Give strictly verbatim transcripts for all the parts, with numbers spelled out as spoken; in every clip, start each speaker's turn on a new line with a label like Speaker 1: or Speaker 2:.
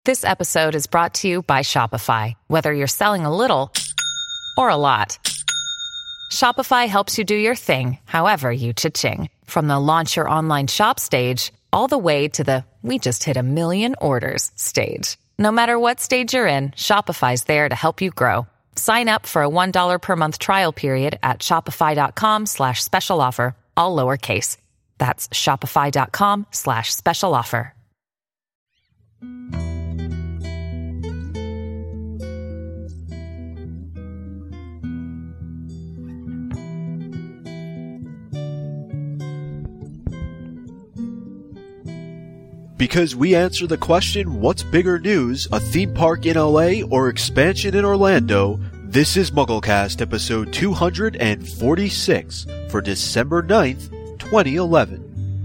Speaker 1: This episode is brought to you by Shopify. Whether you're selling a little or a lot, Shopify helps you do your thing, however you cha-ching. From the launch your online shop stage, all the way to the we just hit a million orders stage. No matter what stage you're in, Shopify's there to help you grow. Sign up for a one dollar per month trial period at shopify.com slash special offer, all lowercase. That's shopify.com slash special offer.
Speaker 2: Because we answer the question, what's bigger news, a theme park in L A or expansion in Orlando? This is MuggleCast episode two hundred forty-six for December ninth, twenty eleven.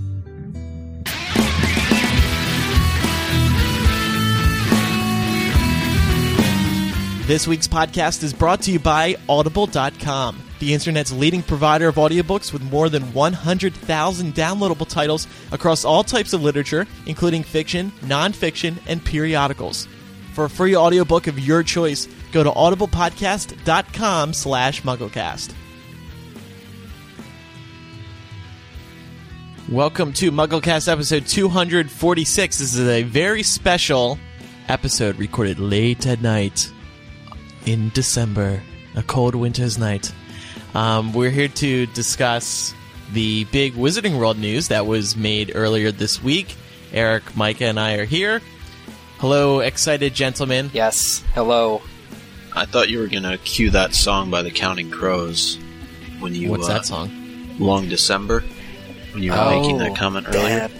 Speaker 3: This week's podcast is brought to you by Audible dot com, the internet's leading provider of audiobooks with more than one hundred thousand downloadable titles across all types of literature, including fiction, nonfiction, and periodicals. For a free audiobook of your choice, go to audiblepodcast.com slash mugglecast. Welcome to MuggleCast episode two hundred forty-six. This is a very special episode recorded late at night in December, a cold winter's night. Um, we're here to discuss the big Wizarding World news that was made earlier this week. Eric, Micah, and I are here. Hello, excited gentlemen.
Speaker 4: Yes, hello.
Speaker 5: I thought you were going to cue that song by the Counting Crows when you...
Speaker 3: What's
Speaker 5: uh,
Speaker 3: that song?
Speaker 5: Long December, when you were
Speaker 4: oh.
Speaker 5: making that comment earlier.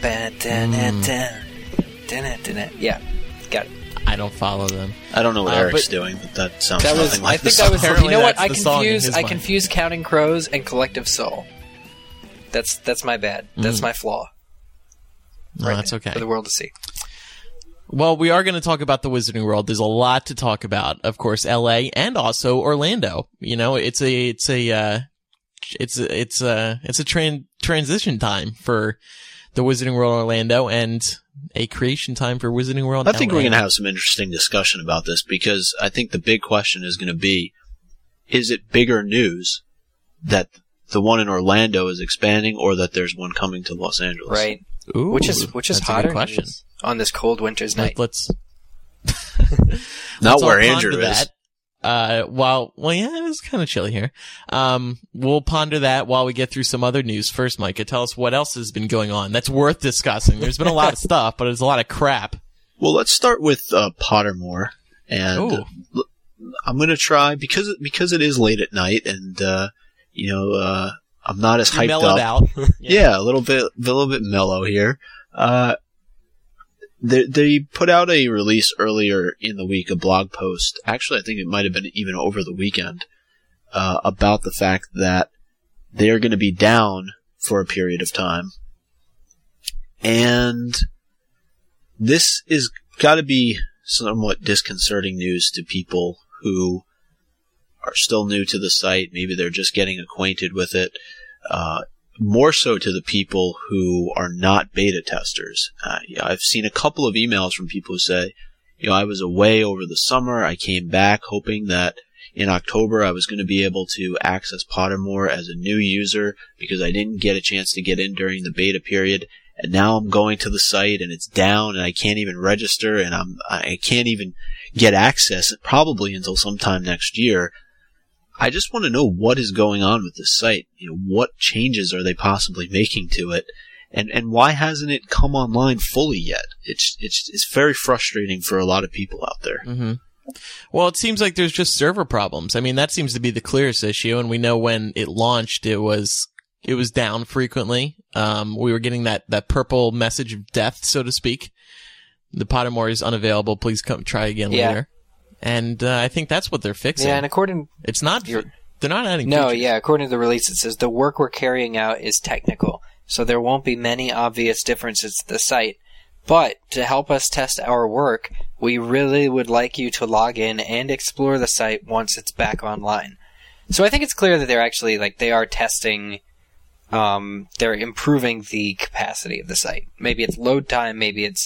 Speaker 4: Mm. Yeah, got it.
Speaker 3: I don't follow them.
Speaker 5: I don't know what
Speaker 3: uh,
Speaker 5: Eric's
Speaker 3: but
Speaker 5: doing, but that sounds
Speaker 4: that was,
Speaker 5: nothing like
Speaker 4: I think
Speaker 5: the
Speaker 4: that was.
Speaker 5: song.
Speaker 4: You know what? I
Speaker 3: That's the song in
Speaker 4: confuse.
Speaker 3: his
Speaker 4: I
Speaker 3: mind.
Speaker 4: confuse Counting Crows and Collective Soul. That's that's my bad. That's
Speaker 3: Mm.
Speaker 4: my flaw.
Speaker 3: No,
Speaker 4: Right
Speaker 3: that's okay.
Speaker 4: For the world to see.
Speaker 3: Well, we are going to talk about the Wizarding World. There's a lot to talk about. Of course, L A and also Orlando. You know, it's a it's a uh, it's a, it's a it's a tran- transition time for the Wizarding World Orlando and a creation time for Wizarding World
Speaker 5: I think
Speaker 3: L A.
Speaker 5: we're going to have some interesting discussion about this because I think the big question is going to be, is it bigger news that the one in Orlando is expanding or that there's one coming to Los Angeles?
Speaker 4: Right.
Speaker 3: Ooh,
Speaker 4: which is which is
Speaker 3: that's a
Speaker 4: hotter
Speaker 3: good question.
Speaker 4: news on this cold winter's night.
Speaker 3: Let, let's
Speaker 5: Not
Speaker 3: let's
Speaker 5: where
Speaker 3: all
Speaker 5: Andrew
Speaker 3: ponder
Speaker 5: is.
Speaker 3: that. Uh, while, well, yeah, it's kind of chilly here. Um, we'll ponder that while we get through some other news. First, Micah, tell us what else has been going on that's worth discussing. There's been a lot of stuff, but there's a lot of crap.
Speaker 5: Well, let's start with uh, Pottermore, and
Speaker 3: Ooh.
Speaker 5: uh, I'm going to try because it, because it is late at night, and uh, you know uh, I'm not as
Speaker 3: You
Speaker 5: hyped
Speaker 3: mellowed
Speaker 5: up.
Speaker 3: out.
Speaker 5: Yeah. a little bit, a little bit mellow here. Uh, they they put out a release earlier in the week, a blog post. Actually, I think it might have been even over the weekend uh, about the fact that they are going to be down for a period of time, and this is got to be somewhat disconcerting news to people who are still new to the site. Maybe they're just getting acquainted with it. Uh, more so to the people who are not beta testers. Uh, yeah, I've seen a couple of emails from people who say, you know, I was away over the summer. I came back hoping that in October I was going to be able to access Pottermore as a new user because I didn't get a chance to get in during the beta period. And now I'm going to the site and it's down and I can't even register and I'm, I can't even get access probably until sometime next year. I just want to know what is going on with this site. You know, what changes are they possibly making to it? And, and why hasn't it come online fully yet? It's, it's, it's very frustrating for a lot of people out there.
Speaker 3: Mm-hmm. Well, it seems like there's just server problems. I mean, that seems to be the clearest issue. And we know when it launched, it was, it was down frequently. Um, we were getting that, that purple message of death, so to speak. The Pottermore is unavailable. Please come try again
Speaker 4: Yeah.
Speaker 3: later. And uh, I think that's what they're fixing.
Speaker 4: Yeah, and according
Speaker 3: it's not.
Speaker 4: You're-
Speaker 3: They're not adding.
Speaker 4: no,
Speaker 3: features.
Speaker 4: yeah, according to the release, it says the work we're carrying out is technical, so there won't be many obvious differences to the site. But to help us test our work, we really would like you to log in and explore the site once it's back online. So I think it's clear that they're actually like they are testing. Um, they're improving the capacity of the site. Maybe it's load time. Maybe it's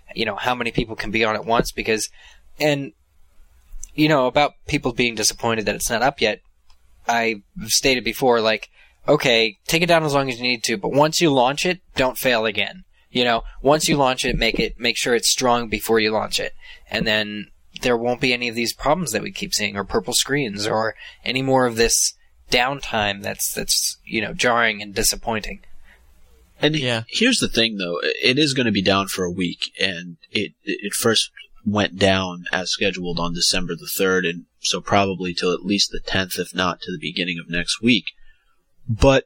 Speaker 4: you know, how many people can be on at once, because, and, you know, about people being disappointed that it's not up yet, I've stated before, like, okay, take it down as long as you need to, but once you launch it, don't fail again. You know, once you launch it, make it, make sure it's strong before you launch it. And then there won't be any of these problems that we keep seeing, or purple screens, or any more of this downtime that's, that's, you know, jarring and disappointing.
Speaker 5: And
Speaker 3: yeah.
Speaker 5: here's the thing, though. It is going to be down for a week, and it it first went down as scheduled on December the third, and so probably till at least the tenth, if not to the beginning of next week. But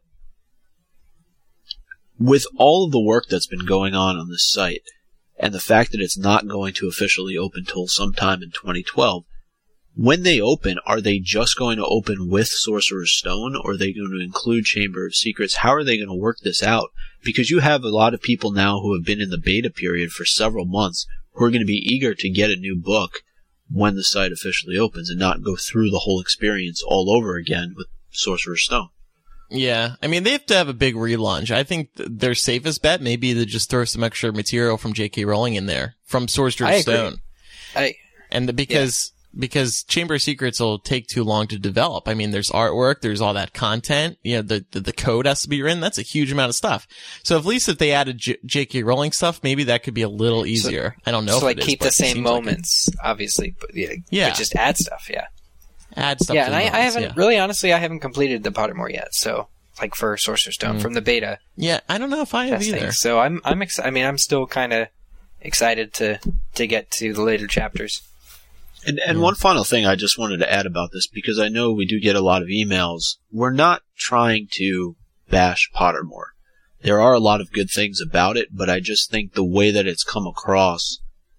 Speaker 5: with all of the work that's been going on on this site, and the fact that it's not going to officially open till sometime in twenty twelve, when they open, are they just going to open with Sorcerer's Stone, or are they going to include Chamber of Secrets? How are they going to work this out? Because you have a lot of people now who have been in the beta period for several months who are going to be eager to get a new book when the site officially opens and not go through the whole experience all over again with Sorcerer's Stone.
Speaker 3: Yeah, I mean, they have to have a big relaunch. I think th- their safest bet may be to just throw some extra material from J K. Rowling in there, from Sorcerer's Stone.
Speaker 4: I,
Speaker 3: and the, because yeah. because Chamber of Secrets will take too long to develop. I mean, there's artwork, there's all that content. You know, the the, the code has to be written. That's a huge amount of stuff. So at least if they added J- J.K. Rowling stuff, maybe that could be a little easier. So, I don't know.
Speaker 4: So
Speaker 3: if
Speaker 4: like
Speaker 3: it is,
Speaker 4: keep
Speaker 3: but
Speaker 4: the
Speaker 3: it
Speaker 4: same
Speaker 3: seems
Speaker 4: moments, like obviously, but yeah,
Speaker 3: yeah.
Speaker 4: but just add stuff. Yeah,
Speaker 3: add stuff.
Speaker 4: Yeah,
Speaker 3: to
Speaker 4: and
Speaker 3: the
Speaker 4: I,
Speaker 3: moments,
Speaker 4: I haven't
Speaker 3: yeah.
Speaker 4: really, honestly, I haven't completed the Pottermore yet. So like for Sorcerer's Stone
Speaker 3: Mm.
Speaker 4: from the beta.
Speaker 3: Yeah, I don't know if I have
Speaker 4: testing.
Speaker 3: either.
Speaker 4: So I'm I'm ex- I mean I'm still kind of excited to to get to the later chapters.
Speaker 5: And, and
Speaker 3: Yeah.
Speaker 5: one final thing I just wanted to add about this, because I know we do get a lot of emails. We're not trying to bash Pottermore. There are a lot of good things about it, but I just think the way that it's come across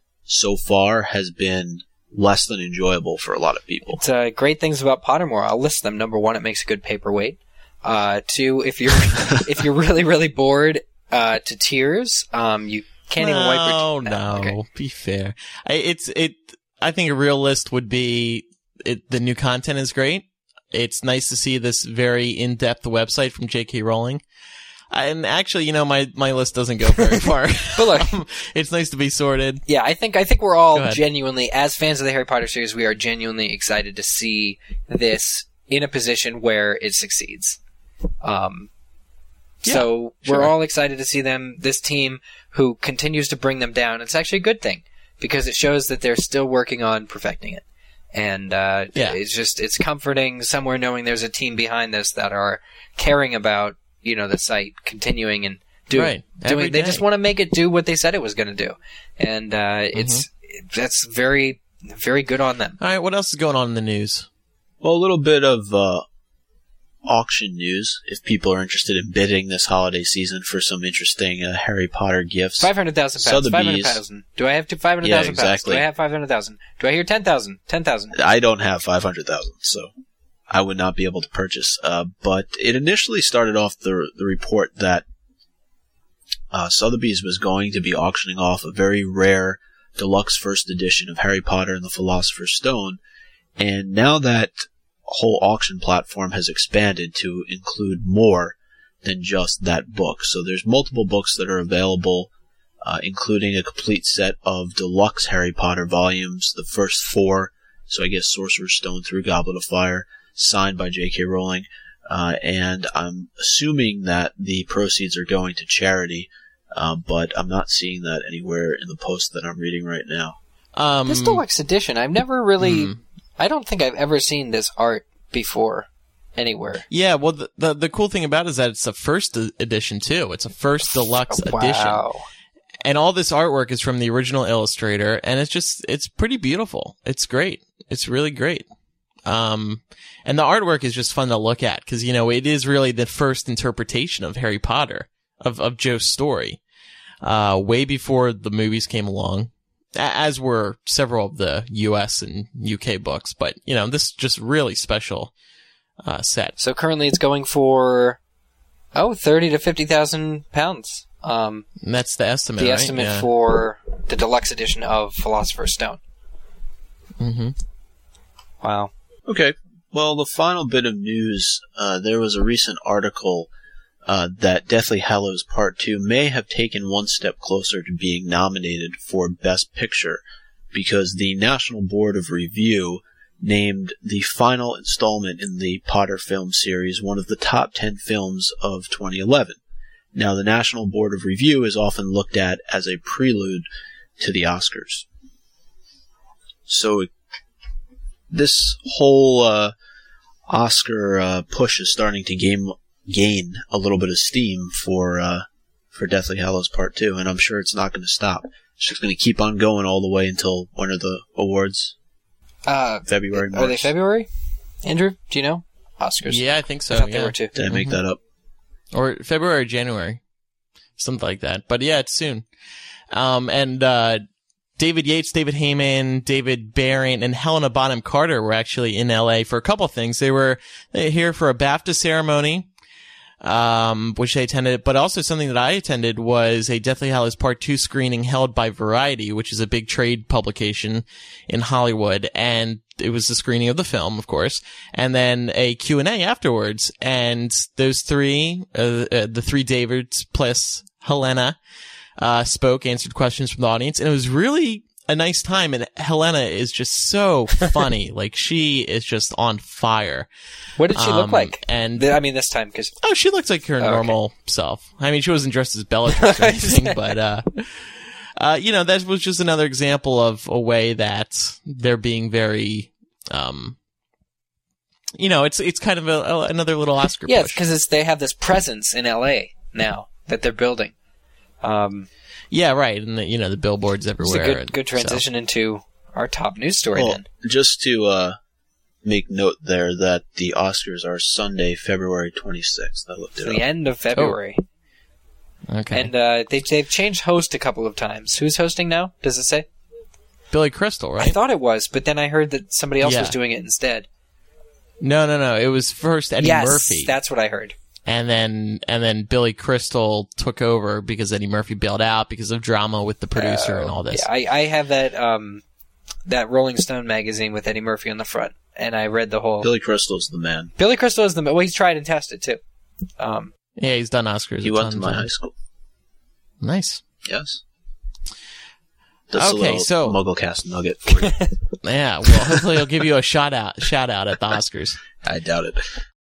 Speaker 5: so far has been less than enjoyable for a lot of people.
Speaker 4: It's uh, great things about Pottermore. I'll list them. Number one, it makes a good paperweight. Uh, two, if you're if you're really really bored uh, to tears, um, you can't
Speaker 3: no,
Speaker 4: even wipe your.
Speaker 3: No,
Speaker 4: Te-
Speaker 3: no,
Speaker 4: okay.
Speaker 3: be fair. I, it's it. I think a real list would be it, the new content is great. It's nice to see this very in-depth website from J K. Rowling. And actually, you know, my, my list doesn't go very far.
Speaker 4: But look,
Speaker 3: um, it's nice to be sorted.
Speaker 4: Yeah, I think I think we're all
Speaker 3: Go ahead.
Speaker 4: genuinely, as fans of the Harry Potter series, we are genuinely excited to see this in a position where it succeeds. Um,
Speaker 3: Yeah,
Speaker 4: so
Speaker 3: sure.
Speaker 4: we're all excited to see them, this team who continues to bring them down. It's actually a good thing because it shows that they're still working on perfecting it. And uh,
Speaker 3: Yeah.
Speaker 4: it's just it's comforting somewhere knowing there's a team behind this that are caring about, you know, the site continuing and doing.
Speaker 3: Right. Every
Speaker 4: doing they
Speaker 3: day.
Speaker 4: just want to make it do what they said it was going to do, and uh, it's
Speaker 3: Mm-hmm.
Speaker 4: that's very very good on them.
Speaker 3: All right, what else is going on in the news?
Speaker 5: Well, a little bit of uh, auction news, if people are interested in bidding this holiday season for some interesting uh, Harry Potter gifts.
Speaker 4: Five hundred thousand pounds. Five hundred
Speaker 5: Sotheby's.
Speaker 4: thousand. Do I have to five hundred
Speaker 5: Yeah,
Speaker 4: thousand
Speaker 5: exactly.
Speaker 4: pounds? Do I have five hundred thousand? Do I hear ten thousand? Ten thousand.
Speaker 5: I don't have five hundred thousand, so I would not be able to purchase. Uh, but it initially started off the the report that uh, Sotheby's was going to be auctioning off a very rare deluxe first edition of Harry Potter and the Philosopher's Stone, and now that whole auction platform has expanded to include more than just that book. So there's multiple books that are available, uh, including a complete set of deluxe Harry Potter volumes, the first four, so I guess Sorcerer's Stone through Goblet of Fire, signed by J K. Rowling, uh, and I'm assuming that the proceeds are going to charity, uh, but I'm not seeing that anywhere in the post that I'm reading right now.
Speaker 3: Um,
Speaker 4: This deluxe edition, I've never really.
Speaker 3: hmm.
Speaker 4: I don't think I've ever seen this art before anywhere.
Speaker 3: Yeah, well, the, the the cool thing about it is that it's a first e- edition too. It's a first deluxe edition,
Speaker 4: Wow.
Speaker 3: and all this artwork is from the original illustrator, and it's just it's pretty beautiful. It's great. It's really great. Um, and the artwork is just fun to look at because you know it is really the first interpretation of Harry Potter of of Joe's story, uh, way before the movies came along. As were several of the U S and U K books, but you know this is just really special uh, set.
Speaker 4: So currently it's going for oh thirty to fifty thousand pounds. Um,
Speaker 3: And that's the estimate.
Speaker 4: the
Speaker 3: right?
Speaker 4: estimate
Speaker 3: Yeah.
Speaker 4: for the deluxe edition of Philosopher's Stone.
Speaker 3: Mm-hmm.
Speaker 4: Wow.
Speaker 5: Okay. Well, the final bit of news, uh, there was a recent article uh, that Deathly Hallows Part two may have taken one step closer to being nominated for Best Picture, because the National Board of Review named the final installment in the Potter film series one of the top ten films of twenty eleven. Now, the National Board of Review is often looked at as a prelude to the Oscars. So, this whole uh, Oscar uh, push is starting to gain, gain a little bit of steam for uh, for Deathly Hallows Part two, and I'm sure it's not going to stop. It's just going to keep on going all the way until when are the awards?
Speaker 4: Uh,
Speaker 5: February, March.
Speaker 4: Are they February? Andrew, do you know? Oscars.
Speaker 3: Yeah, I think so.
Speaker 4: I thought
Speaker 3: yeah.
Speaker 4: they were too.
Speaker 5: Did I make
Speaker 3: Mm-hmm.
Speaker 5: that up?
Speaker 3: Or February or January. Something like that. But yeah, it's soon. Um, and, uh, David Yates, David Heyman, David Barron, and Helena Bonham Carter were actually in L A for a couple things. They were here for a BAFTA ceremony, um, which they attended, but also something that I attended was a Deathly Hallows Part two screening held by Variety, which is a big trade publication in Hollywood. And it was the screening of the film, of course, and then a Q and A afterwards. And those three, uh, uh, the three Davids plus Helena, uh, spoke, answered questions from the audience, and it was really a nice time. And Helena is just so funny. Like, she is just on fire.
Speaker 4: What did she
Speaker 3: Um,
Speaker 4: look like?
Speaker 3: And
Speaker 4: The- I mean, this time, because
Speaker 3: oh, she looks like her
Speaker 4: okay.
Speaker 3: normal self. I mean, she wasn't dressed as Bellatrix or anything, but, uh, uh, you know, that was just another example of a way that they're being very, um, you know, it's, it's kind of a, a, another little Oscar
Speaker 4: yeah,
Speaker 3: push.
Speaker 4: because they have this presence in L A now that they're building. Um,
Speaker 3: Yeah, right. And the, you know, the billboards
Speaker 4: it's
Speaker 3: everywhere.
Speaker 4: a good,
Speaker 3: and
Speaker 4: good
Speaker 3: so-
Speaker 4: transition into our top news story.
Speaker 5: Well,
Speaker 4: then
Speaker 5: just to uh, make note there that the Oscars are Sunday, February twenty-sixth. I looked
Speaker 4: it's
Speaker 5: it
Speaker 4: the
Speaker 5: up.
Speaker 4: end of February,
Speaker 3: Okay.
Speaker 4: and uh, they they've changed host a couple of times. Who's hosting now? Does it say?
Speaker 3: Billy Crystal,
Speaker 4: I
Speaker 3: right?
Speaker 4: thought it was, but then I heard that somebody else
Speaker 3: Yeah.
Speaker 4: was doing it instead.
Speaker 3: No, no, no. It was first Eddie
Speaker 4: yes,
Speaker 3: Murphy.
Speaker 4: that's what I heard.
Speaker 3: And then, and then Billy Crystal took over because Eddie Murphy bailed out because of drama with the producer and all this.
Speaker 4: Yeah, I, I have that um, that Rolling Stone magazine with Eddie Murphy on the front, and I read the whole.
Speaker 5: Billy Crystal's the man.
Speaker 4: Billy Crystal is the well. He's tried and tested too. Um,
Speaker 3: Yeah, he's done Oscars.
Speaker 5: He
Speaker 3: a
Speaker 5: went
Speaker 3: ton
Speaker 5: to
Speaker 3: of
Speaker 5: my high
Speaker 3: times.
Speaker 5: school.
Speaker 3: Nice.
Speaker 5: Yes. That's
Speaker 3: Okay,
Speaker 5: a little
Speaker 3: so-
Speaker 5: MuggleCast nugget for you.
Speaker 3: Yeah, well, hopefully he'll give you a shout out, shout out at the Oscars.
Speaker 5: I doubt it.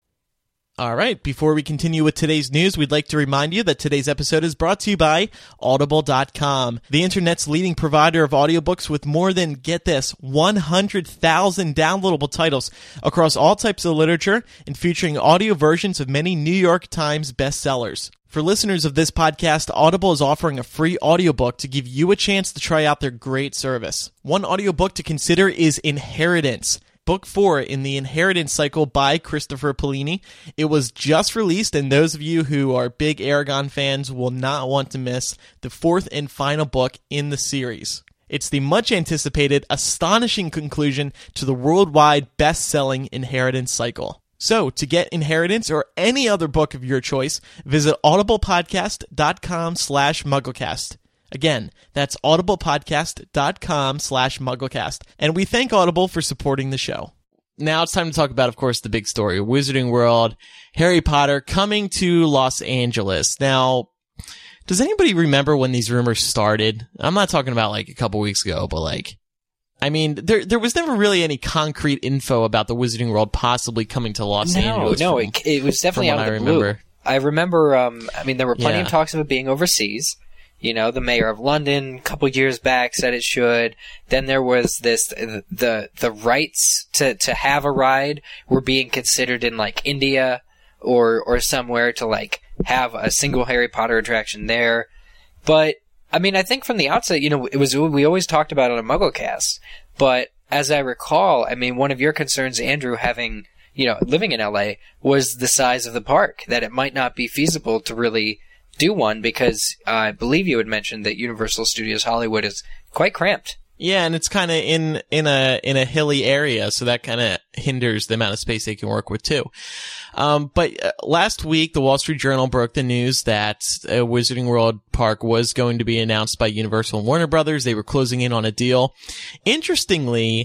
Speaker 3: All right. Before we continue with today's news, we'd like to remind you that today's episode is brought to you by Audible dot com, the internet's leading provider of audiobooks with more than, get this, one hundred thousand downloadable titles across all types of literature and featuring audio versions of many New York Times bestsellers. For listeners of this podcast, Audible is offering a free audiobook to give you a chance to try out their great service. One audiobook to consider is Inheritance, Book four in the Inheritance cycle by Christopher Polini. It was just released, and those of you who are big Eragon fans will not want to miss the fourth and final book in the series. It's the much-anticipated, astonishing conclusion to the worldwide best-selling Inheritance cycle. So, to get Inheritance or any other book of your choice, visit audiblepodcast.com slash mugglecast. Again, that's audiblepodcast.com slash mugglecast. And we thank Audible for supporting the show. Now it's time to talk about, of course, the big story. Wizarding World, Harry Potter coming to Los Angeles. Now, does anybody remember when these rumors started? I'm not talking about like a couple weeks ago, but like, I mean, there there was never really any concrete info about the Wizarding World possibly coming to Los
Speaker 4: no,
Speaker 3: Angeles.
Speaker 4: no,
Speaker 3: from-
Speaker 4: it, it was definitely
Speaker 3: from
Speaker 4: out
Speaker 3: what
Speaker 4: of
Speaker 3: I
Speaker 4: the blue.
Speaker 3: remember.
Speaker 4: I remember. Um, I mean, there were plenty
Speaker 3: Yeah.
Speaker 4: of talks of it being overseas. You know, the mayor of London a couple years back said it should. Then there was this the the rights to, to have a ride were being considered in like India or or somewhere to like have a single Harry Potter attraction there. But I mean, I think from the outset, you know, it was we always talked about it on MuggleCast. But as I recall, I mean, one of your concerns, Andrew, having you know living in L A, was the size of the park, that it might not be feasible to really do one because uh, I believe you had mentioned that Universal Studios Hollywood is quite cramped.
Speaker 3: Yeah, and it's kind of in in a in a hilly area, so that kind of hinders the amount of space they can work with too. Um, but uh, last week, the Wall Street Journal broke the news that uh, Wizarding World Park was going to be announced by Universal and Warner Brothers. They were closing in on a deal. Interestingly,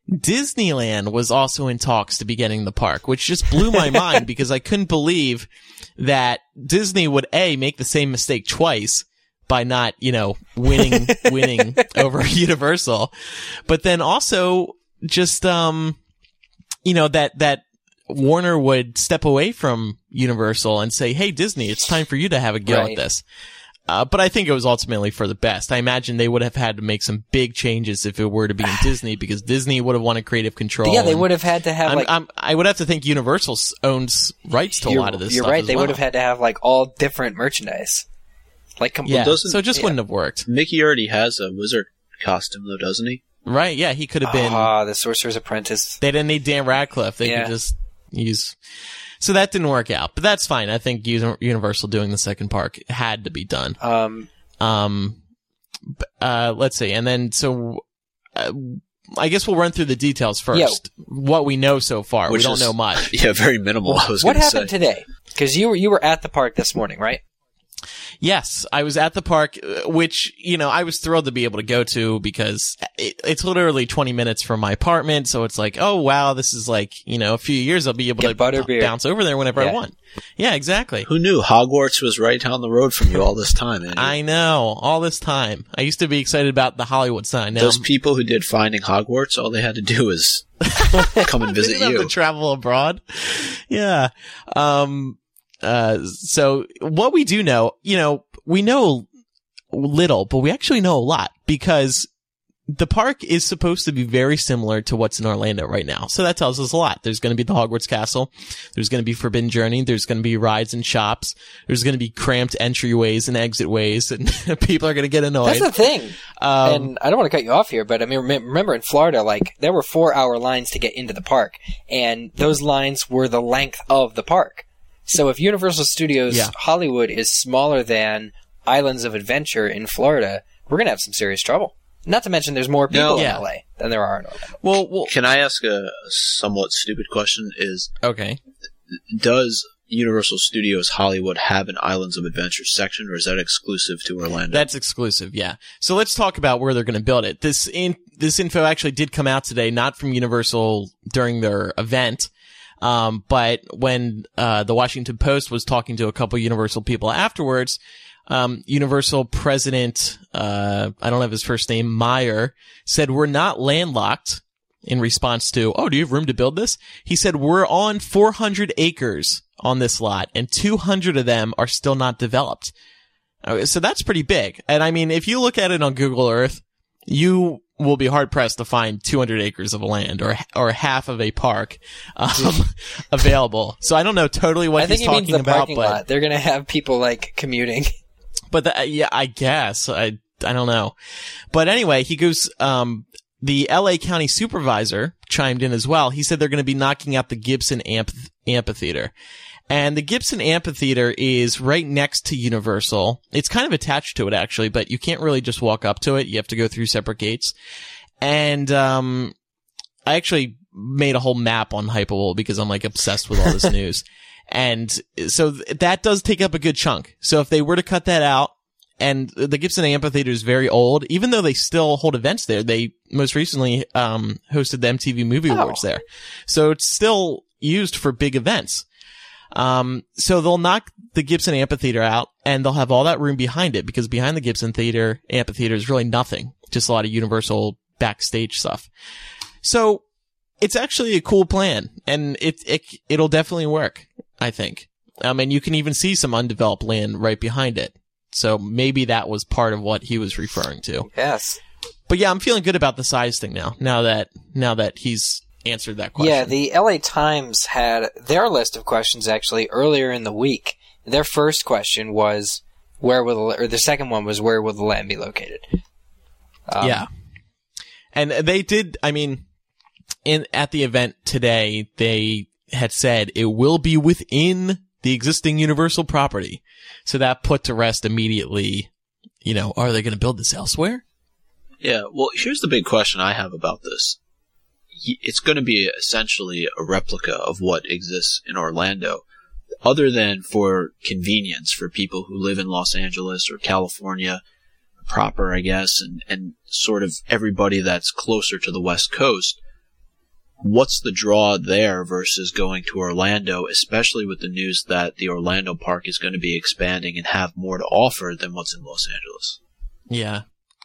Speaker 3: Disneyland was also in talks to be getting the park, which just blew my mind because I couldn't believe that Disney would A, make the same mistake twice by not, you know, winning, winning over Universal, but then also just, um, you know, that, that Warner would step away from Universal and say, hey, Disney, it's time for you to have a go
Speaker 4: Right.
Speaker 3: at this. Uh, but I think it was ultimately for the best. I imagine they would have had to make some big changes if it were to be in Disney, because Disney would have wanted creative control.
Speaker 4: Yeah, they
Speaker 3: and
Speaker 4: would have had to have
Speaker 3: I'm,
Speaker 4: like.
Speaker 3: I'm, I would have to think Universal s- owns rights to a
Speaker 4: you're,
Speaker 3: lot of this
Speaker 4: You're
Speaker 3: stuff
Speaker 4: right.
Speaker 3: as
Speaker 4: They
Speaker 3: well.
Speaker 4: would have had to have like all different merchandise. Like, com-
Speaker 3: Yeah,
Speaker 5: doesn't-
Speaker 3: so it just
Speaker 4: yeah.
Speaker 3: wouldn't have worked.
Speaker 5: Mickey already has a wizard costume, though, doesn't he?
Speaker 3: Right, yeah, he could have been...
Speaker 4: Ah, the Sorcerer's Apprentice.
Speaker 3: They didn't need Dan Radcliffe. They
Speaker 4: Yeah.
Speaker 3: could just use... So that didn't work out, but that's fine. I think Uni- Universal doing the second park had to be done.
Speaker 4: Um,
Speaker 3: Um, b- uh, let's see. And then, so, uh, I guess we'll run through the details first.
Speaker 4: Yeah.
Speaker 3: What we know so far.
Speaker 5: Which
Speaker 3: we don't
Speaker 5: is-
Speaker 3: know much.
Speaker 5: Yeah, very minimal, I was
Speaker 4: what
Speaker 5: going to
Speaker 4: happened
Speaker 5: say.
Speaker 4: today? Because you were you were at the park this morning, right?
Speaker 3: Yes, I was at the park, uh, which, you know, I was thrilled to be able to go to because it, it's literally twenty minutes from my apartment. So it's like, oh, wow, this is like, you know, a few years I'll be able
Speaker 4: Get
Speaker 3: to
Speaker 4: butterbeer.
Speaker 3: b- bounce over there whenever I
Speaker 4: Yeah.
Speaker 3: want. Yeah, exactly.
Speaker 5: Who knew Hogwarts was right down the road from you all this time, Andy?
Speaker 3: I know, all this time. I used to be excited about the Hollywood sign. Now
Speaker 5: Those
Speaker 3: I'm-
Speaker 5: people who did Finding Hogwarts, all they had to do was come and
Speaker 3: They
Speaker 5: visit
Speaker 3: didn't have
Speaker 5: you.
Speaker 3: to travel abroad. Yeah. Um, uh, so what we do know, you know, we know little, but we actually know a lot because the park is supposed to be very similar to what's in Orlando right now. So that tells us a lot. There's going to be the Hogwarts Castle. There's going to be Forbidden Journey. There's going to be rides and shops. There's going to be cramped entryways and exit ways, and people are going to get annoyed.
Speaker 4: That's the thing.
Speaker 3: Um,
Speaker 4: and I don't want to cut you off here, but I mean, rem- remember in Florida, like there were four-hour lines to get into the park, and those lines were the length of the park. So if Universal Studios
Speaker 3: Yeah.
Speaker 4: Hollywood is smaller than Islands of Adventure in Florida, we're gonna have some serious trouble. Not to mention, there's more people
Speaker 5: No.
Speaker 4: in
Speaker 3: Yeah.
Speaker 4: L A than there are in Orlando.
Speaker 3: well, well,
Speaker 5: Can I ask a somewhat stupid question? Is
Speaker 3: okay.
Speaker 5: does Universal Studios Hollywood have an Islands of Adventure section, or is that exclusive to Orlando?
Speaker 3: That's exclusive, yeah. So let's talk about where they're going to build it. This in this info actually did come out today, not from Universal during their event, um, but when uh, the Washington Post was talking to a couple Universal people afterwards, um, Universal president, uh, I don't have his first name, Meyer, said we're not landlocked. In response to, oh, do you have room to build this? He said we're on four hundred acres on this lot, and two hundred of them are still not developed. Okay, so that's pretty big. And I mean, if you look at it on Google Earth, you will be hard pressed to find two hundred acres of land or or half of a park um, available. So I don't know totally what
Speaker 4: I think
Speaker 3: he's
Speaker 4: he means
Speaker 3: talking
Speaker 4: the
Speaker 3: about,
Speaker 4: parking
Speaker 3: but
Speaker 4: lot. They're gonna have people like commuting.
Speaker 3: but the, yeah, I guess I I don't know. But anyway, he goes. Um, the L A County supervisor chimed in as well. He said they're going to be knocking out the Gibson Amph- Amphitheater. And the Gibson Amphitheater is right next to Universal. It's kind of attached to it, actually, but you can't really just walk up to it. You have to go through separate gates. And um I actually made a whole map on Hypable because I'm, like, obsessed with all this news. And so th- that does take up a good chunk. So if they were to cut that out, and the Gibson Amphitheater is very old, even though they still hold events there. They most recently um hosted the M T V Movie
Speaker 4: Oh.
Speaker 3: Awards there. So it's still used for big events. Um, so they'll knock the Gibson Amphitheater out, and they'll have all that room behind it, because behind the Gibson Theater Amphitheater is really nothing. Just a lot of Universal backstage stuff. So it's actually a cool plan, and it, it, it'll definitely work, I think. Um, and you can even see some undeveloped land right behind it. So maybe that was part of what he was referring to.
Speaker 4: Yes.
Speaker 3: But yeah, I'm feeling good about the size thing now, now that, now that he's answered that question.
Speaker 4: Yeah, the L A Times had their list of questions actually earlier in the week. Their first question was, where will the, or the second one was, where will the land be located? Um,
Speaker 3: Yeah. And they did, I mean, in, at the event today, they had said it will be within the existing Universal property. So that put to rest immediately, you know, are they going to build this elsewhere?
Speaker 5: Yeah, well, here's the big question I have about this. Y- It's going to be essentially a replica of what exists in Orlando, other than for convenience for people who live in Los Angeles or California proper, I guess, and, and sort of everybody that's closer to the West Coast. what's the draw there versus going to Orlando, especially with the news that the Orlando park is going to be expanding and have more to offer than what's in Los Angeles?
Speaker 3: Yeah.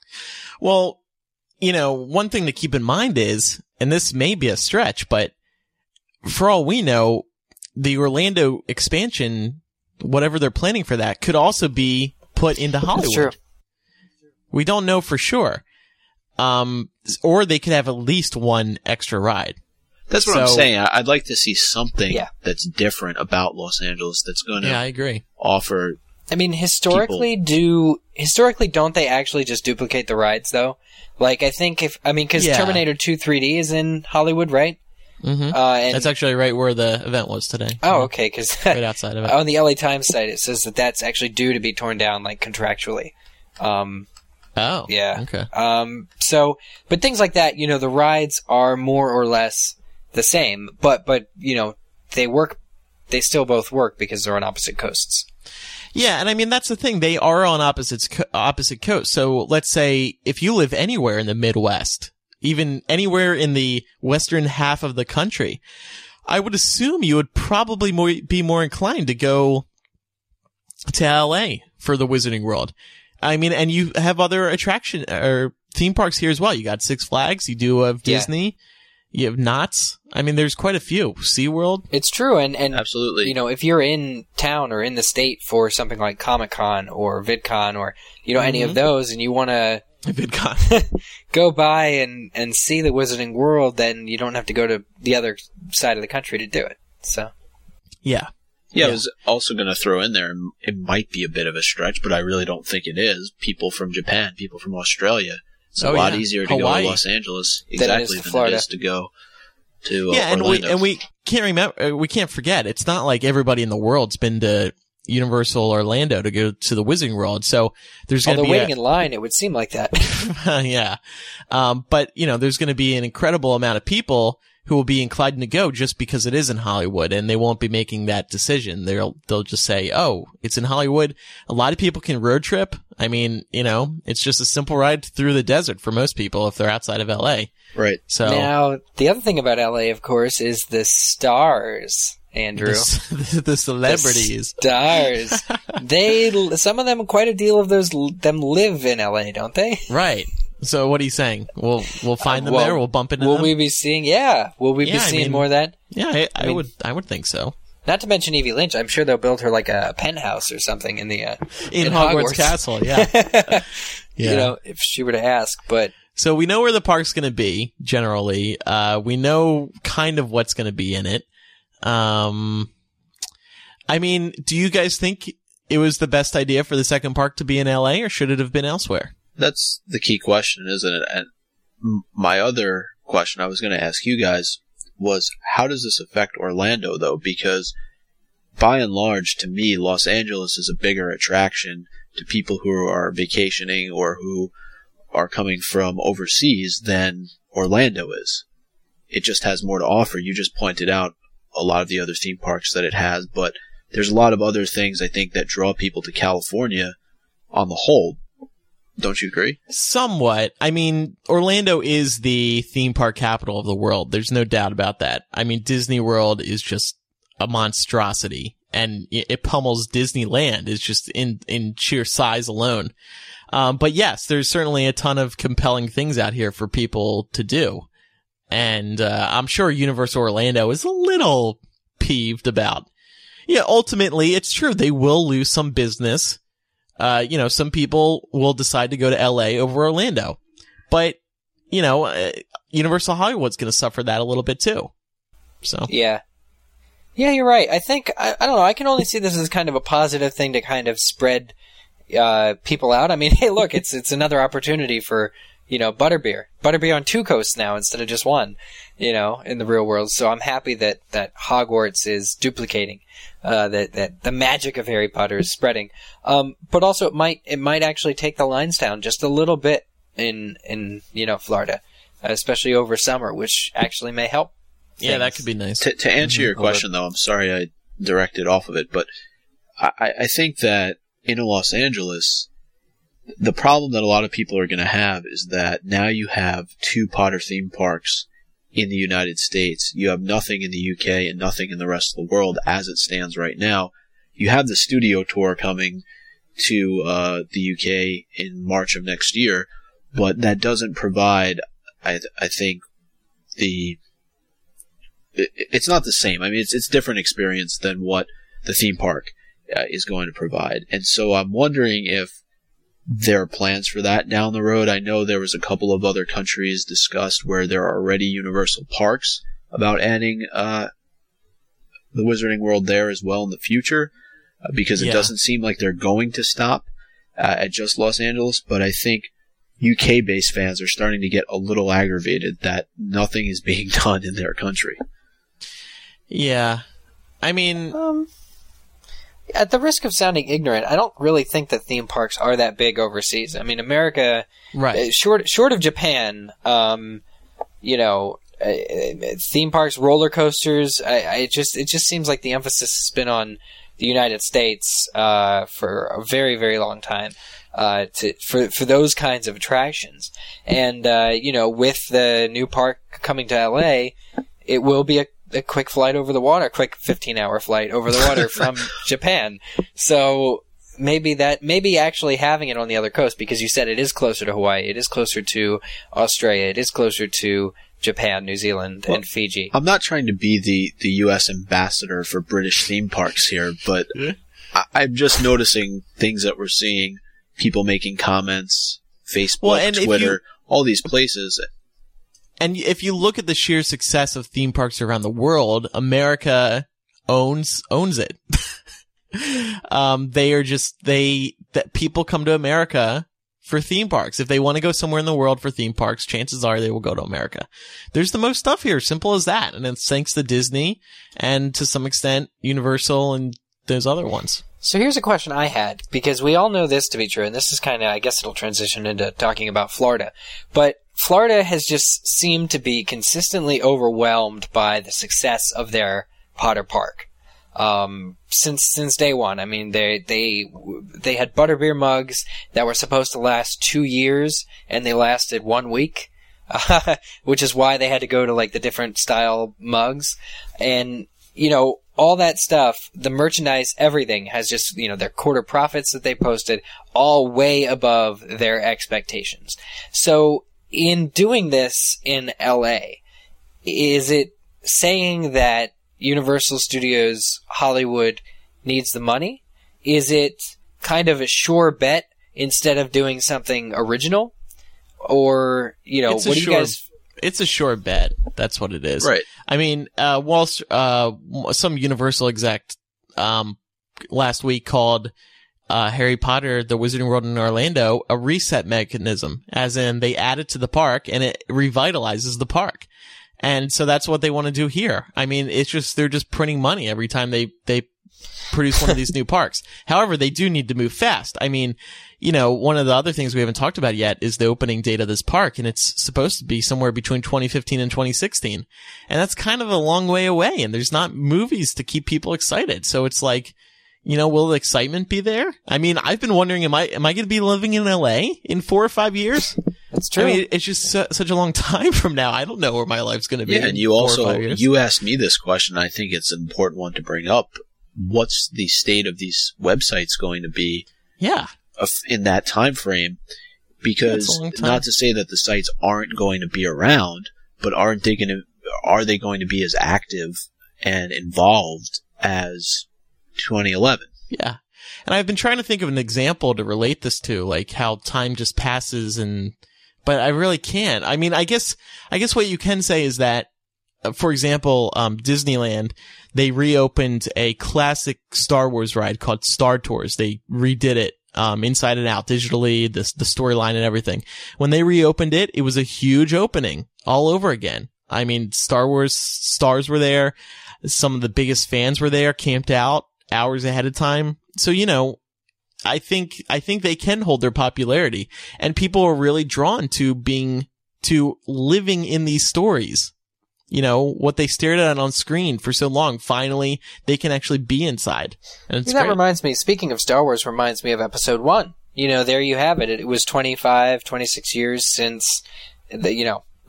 Speaker 3: Well, you know, one thing to keep in mind is, and this may be a stretch, but for all we know, the Orlando expansion, whatever they're planning for that, could also be put into Hollywood.
Speaker 4: That's true.
Speaker 3: We don't know for sure. Um, or they could have at least one extra ride.
Speaker 5: That's what
Speaker 3: So-
Speaker 5: I'm saying. I- I'd like to see something
Speaker 4: Yeah.
Speaker 5: that's different about Los Angeles that's going to
Speaker 3: Yeah, I agree.
Speaker 5: offer.
Speaker 4: I mean, historically, do historically don't they actually just duplicate the rides though? Like, I think if I mean, because
Speaker 3: Yeah.
Speaker 4: Terminator two three D is in Hollywood, right?
Speaker 3: Mm-hmm.
Speaker 4: Uh, and,
Speaker 3: That's actually right where the event was today.
Speaker 4: oh, okay, because
Speaker 3: Right outside of it.
Speaker 4: on the L A Times site it says that that's actually due to be torn down, like contractually. Um,
Speaker 3: Oh.
Speaker 4: yeah.
Speaker 3: Okay.
Speaker 4: Um, so, but things like that, you know, the rides are more or less the same, but but you know, they work. They still both work because they're on opposite coasts.
Speaker 3: Yeah, and I mean, that's the thing. They are on opposite, co- opposite coasts. So let's say if you live anywhere in the Midwest, even anywhere in the western half of the country, I would assume you would probably more, be more inclined to go to L A for the Wizarding World. I mean, and you have other attraction or theme parks here as well. You got Six Flags. You do have
Speaker 4: Yeah.
Speaker 3: Disney. You have Knott's. I mean, there's quite a few. SeaWorld.
Speaker 4: It's true, and and
Speaker 5: Absolutely.
Speaker 4: you know, if you're in town or in the state for something like Comic Con or VidCon or you know any of those, and you want to
Speaker 3: VidCon.
Speaker 4: go by and and see the Wizarding World, then you don't have to go to the other side of the country to do it. So
Speaker 3: Yeah.
Speaker 5: Yeah, I
Speaker 3: Yeah.
Speaker 5: was also going to throw in there, and it might be a bit of a stretch, but I really don't think it is. People from Japan, people from Australia. It's a
Speaker 3: Oh,
Speaker 5: lot
Speaker 3: yeah.
Speaker 5: easier to
Speaker 3: Hawaii.
Speaker 5: go to Los Angeles
Speaker 4: Than it is
Speaker 5: exactly
Speaker 4: to
Speaker 5: than
Speaker 4: Florida.
Speaker 5: it is to go to uh,
Speaker 3: Yeah, and we
Speaker 5: Orlando.
Speaker 3: and we can't remember. uh, We can't forget. It's not like everybody in the world's been to Universal Orlando to go to the Wizarding World. So there's going to
Speaker 4: although
Speaker 3: be
Speaker 4: waiting
Speaker 3: a,
Speaker 4: in line, it would seem like that.
Speaker 3: yeah, um, but you know, there's going to be an incredible amount of people who will be inclined to go just because it is in Hollywood, and they won't be making that decision. They'll they'll just say, "Oh, it's in Hollywood." A lot of people can road trip. I mean, you know, it's just a simple ride through the desert for most people if they're outside of L A.
Speaker 5: right.
Speaker 3: So
Speaker 4: Now, the other thing about L A, of course, is the stars, Andrew.
Speaker 3: the, the celebrities.
Speaker 4: The stars. they some of them, quite a deal of those them live in L A, don't they?
Speaker 3: Right. So what are you saying? We'll we'll find them
Speaker 4: Well,
Speaker 3: there. We'll bump into
Speaker 4: Will
Speaker 3: them.
Speaker 4: we be seeing? Yeah, will we
Speaker 3: Yeah,
Speaker 4: be
Speaker 3: I
Speaker 4: seeing
Speaker 3: mean-
Speaker 4: more of that?
Speaker 3: yeah, I, I,
Speaker 4: I mean-
Speaker 3: would. I would think so.
Speaker 4: Not to mention Evie Lynch. I'm sure they'll build her like a penthouse or something in the uh,
Speaker 3: In,
Speaker 4: in
Speaker 3: Hogwarts,
Speaker 4: Hogwarts.
Speaker 3: Castle. Yeah. yeah.
Speaker 4: You know, if she were to ask. But
Speaker 3: So we know where the park's going to be. Generally, uh, we know kind of what's going to be in it. Um, I mean, do you guys think it was the best idea for the second park to be in L A, or should it have been elsewhere?
Speaker 5: That's the key question, isn't it? And m- my other question I was going to ask you guys was, how does this affect Orlando, though? Because by and large, to me, Los Angeles is a bigger attraction to people who are vacationing or who are coming from overseas than Orlando is. It just has more to offer. You just pointed out a lot of the other theme parks that it has, but there's a lot of other things I think that draw people to California on the whole. Don't you agree?
Speaker 3: Somewhat. I mean, Orlando is the theme park capital of the world. There's no doubt about that. I mean, Disney World is just a monstrosity, and it it pummels Disneyland. It's just in, in sheer size alone. Um, but yes, there's certainly a ton of compelling things out here for people to do. And, uh, I'm sure Universal Orlando is a little peeved about. Yeah, ultimately, it's true. They will lose some business. Uh, you know, some people will decide to go to L A over Orlando, but you know, uh, Universal Hollywood's going to suffer that a little bit too. So
Speaker 4: yeah, yeah, you're right. I think I, I don't know. I can only see this as kind of a positive thing to kind of spread uh, people out. I mean, hey, look, it's it's another opportunity for you know butterbeer, butterbeer on two coasts now instead of just one. You know, in the real world. So I'm happy that that Hogwarts is duplicating. Uh, that that the magic of Harry Potter is spreading, um, but also it might it might actually take the lines down just a little bit in in you know Florida, especially over summer, which actually may help.
Speaker 3: yeah, that
Speaker 4: things.
Speaker 3: could be nice.
Speaker 5: To, to answer your
Speaker 4: Mhm.
Speaker 5: question, though, I'm sorry I directed off of it, but I, I think that in Los Angeles, the problem that a lot of people are going to have is that now you have two Potter theme parks in the United States. You have nothing in the U K and nothing in the rest of the world as it stands right now. You have the studio tour coming to uh, the U K in March of next year, but that doesn't provide, I, th- I think, the... It, it's not the same. I mean, it's it's different experience than what the theme park uh, is going to provide. And so I'm wondering if there are plans for that down the road. I know there was a couple of other countries discussed where there are already Universal parks about adding uh, the Wizarding World there as well in the future, uh, because it
Speaker 3: Yeah.
Speaker 5: doesn't seem like they're going to stop uh, at just Los Angeles. But I think U K-based fans are starting to get a little aggravated that nothing is being done in their country.
Speaker 3: Yeah. I mean,
Speaker 4: Um, at the risk of sounding ignorant, I don't really think that theme parks are that big overseas. I mean, America,
Speaker 3: right.
Speaker 4: uh, short short of Japan, um, you know, uh, uh, theme parks, roller coasters. I, I it just it just seems like the emphasis has been on the United States uh, for a very very long time. Uh, to, for for those kinds of attractions, and uh, you know, with the new park coming to L A, it will be a, a quick flight over the water, quick fifteen-hour flight over the water from Japan. So maybe that, maybe actually having it on the other coast, because you said it is closer to Hawaii, it is closer to Australia, it is closer to Japan, New Zealand,
Speaker 5: Well,
Speaker 4: and Fiji.
Speaker 5: I'm not trying to be the, the U S ambassador for British theme parks here, but I, I'm just noticing things that we're seeing. People making comments, Facebook,
Speaker 3: Well, and if
Speaker 5: Twitter,
Speaker 3: you-
Speaker 5: all these places.
Speaker 3: And if you look at the sheer success of theme parks around the world, America owns owns it. um, they are just they that people come to America for theme parks. If they want to go somewhere in the world for theme parks, chances are they will go to America. There's the most stuff here, simple as that, and it's thanks to Disney and to some extent Universal and those other ones.
Speaker 4: So here's a question I had, because we all know this to be true, and this is kind of, I guess it'll transition into talking about Florida. But Florida has just seemed to be consistently overwhelmed by the success of their Potter Park. Um, since, since day one. I mean, they, they, they had butterbeer mugs that were supposed to last two years, and they lasted one week. Uh, which is why they had to go to, like, the different style mugs. And, you know, all that stuff, the merchandise, everything has just, you know, their quarter profits that they posted, all way above their expectations. So, in doing this in L A, is it saying that Universal Studios Hollywood needs the money? Is it kind of a sure bet instead of doing something original? Or, you know,
Speaker 3: It's a
Speaker 4: what do you
Speaker 3: sure-
Speaker 4: guys...
Speaker 3: It's a sure bet. That's what it is.
Speaker 5: Right.
Speaker 3: I mean, uh, Wall, St- uh, some Universal exec, um, last week called, uh, Harry Potter, the Wizarding World in Orlando, a reset mechanism, as in they add it to the park and it revitalizes the park. And so that's what they want to do here. I mean, it's just, they're just printing money every time they, they produce one of these new parks. However, they do need to move fast. I mean, you know, one of the other things we haven't talked about yet is the opening date of this park, and it's supposed to be somewhere between twenty fifteen and twenty sixteen. And that's kind of a long way away, and there's not movies to keep people excited. So it's like, you know, will the excitement be there? I mean, I've been wondering, am I, am I going to be living in L A in four or five years?
Speaker 4: That's true.
Speaker 3: I mean, it's just su- such a long time from now. I don't know where my life's going to be.
Speaker 5: Yeah,
Speaker 3: in
Speaker 5: and you
Speaker 3: four or
Speaker 5: also,
Speaker 3: five years.
Speaker 5: you asked me this question. I think it's an important one to bring up. What's the state of these websites going to be
Speaker 3: Yeah.
Speaker 5: of- in that time frame? Because
Speaker 3: That's a long time.
Speaker 5: not to say that the sites aren't going to be around, but aren't they going to, are they going to be as active and involved as twenty eleven?
Speaker 3: Yeah. And I've been trying to think of an example to relate this to, like how time just passes and, but I really can't. I mean, I guess, I guess what you can say is that, uh, for example, um, Disneyland, they reopened a classic Star Wars ride called Star Tours. They redid it, um, inside and out digitally, the, the storyline and everything. When they reopened it, it was a huge opening all over again. I mean, Star Wars stars were there. Some of the biggest fans were there, camped out hours ahead of time. So, you know, I think, I think they can hold their popularity, and people are really drawn to being, to living in these stories. You know, what they stared at on screen for so long, finally, they can actually be inside. And it's
Speaker 4: that
Speaker 3: great.
Speaker 4: reminds me, speaking of Star Wars, reminds me of episode one. You know, there you have it. It was twenty-five, twenty-six years since, the, you know,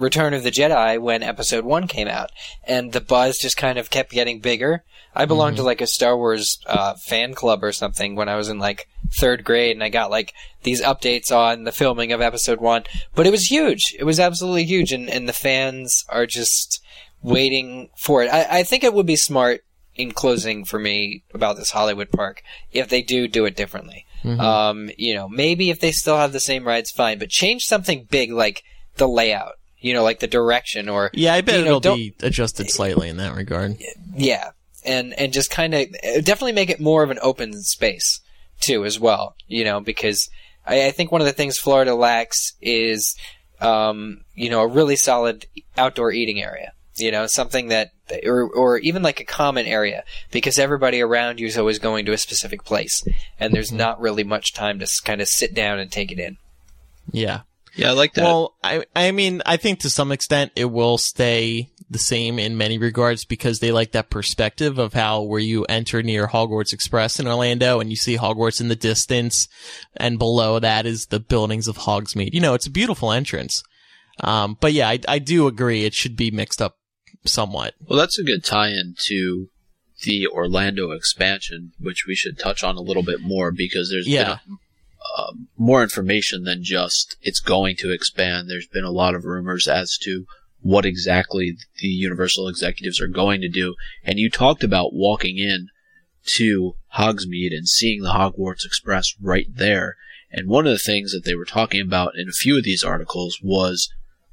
Speaker 4: Return of the Jedi when Episode One came out, and the buzz just kind of kept getting bigger. I belonged mm-hmm. to like a Star Wars uh, fan club or something when I was in like third grade, and I got like these updates on the filming of Episode One. But it was huge. It was absolutely huge, and, and the fans are just waiting for it. I, I think it would be smart, in closing for me about this Hollywood park, if they do do it differently. Mm-hmm. Um, you know, maybe if they still have the same rides, fine, but change something big like the layout. You know, like the direction, or
Speaker 3: yeah, I bet
Speaker 4: you know,
Speaker 3: it'll be adjusted slightly in that regard.
Speaker 4: Yeah, and and just kind of definitely make it more of an open space too, as well. You know, because I, I think one of the things Florida lacks is, um, you know, a really solid outdoor eating area. You know, something that, or or even like a common area, because everybody around you is always going to a specific place, and there's mm-hmm. not really much time to kind of sit down and take it in.
Speaker 3: Yeah.
Speaker 5: Yeah, I like that.
Speaker 3: Well, I I mean, I think to some extent it will stay the same in many regards because they like that perspective of how where you enter near Hogwarts Express in Orlando and you see Hogwarts in the distance and below that is the buildings of Hogsmeade. You know, it's a beautiful entrance. Um, but yeah, I, I do agree it should be mixed up somewhat.
Speaker 5: Well, that's a good tie-in to the Orlando expansion, which we should touch on a little bit more because there's
Speaker 3: yeah.
Speaker 5: been a Uh, more information than just it's going to expand. There's been a lot of rumors as to what exactly the Universal executives are going to do. And you talked about walking in to Hogsmeade and seeing the Hogwarts Express right there. And one of the things that they were talking about in a few of these articles was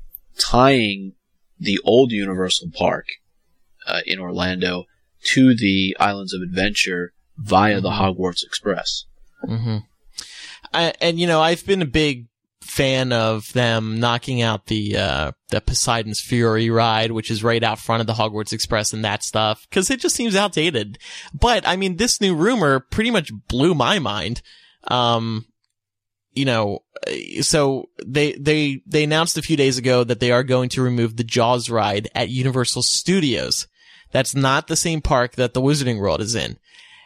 Speaker 5: tying the old Universal Park uh, in Orlando to the Islands of Adventure via mm-hmm. the Hogwarts Express.
Speaker 3: Mm-hmm. I, and you know, I've been a big fan of them knocking out the uh the Poseidon's Fury ride, which is right out front of the Hogwarts Express and that stuff, because it just seems outdated. But I mean, this new rumor pretty much blew my mind. Um, you know, so they they they announced a few days ago that they are going to remove the Jaws ride at Universal Studios. That's not the same park that the Wizarding World is in.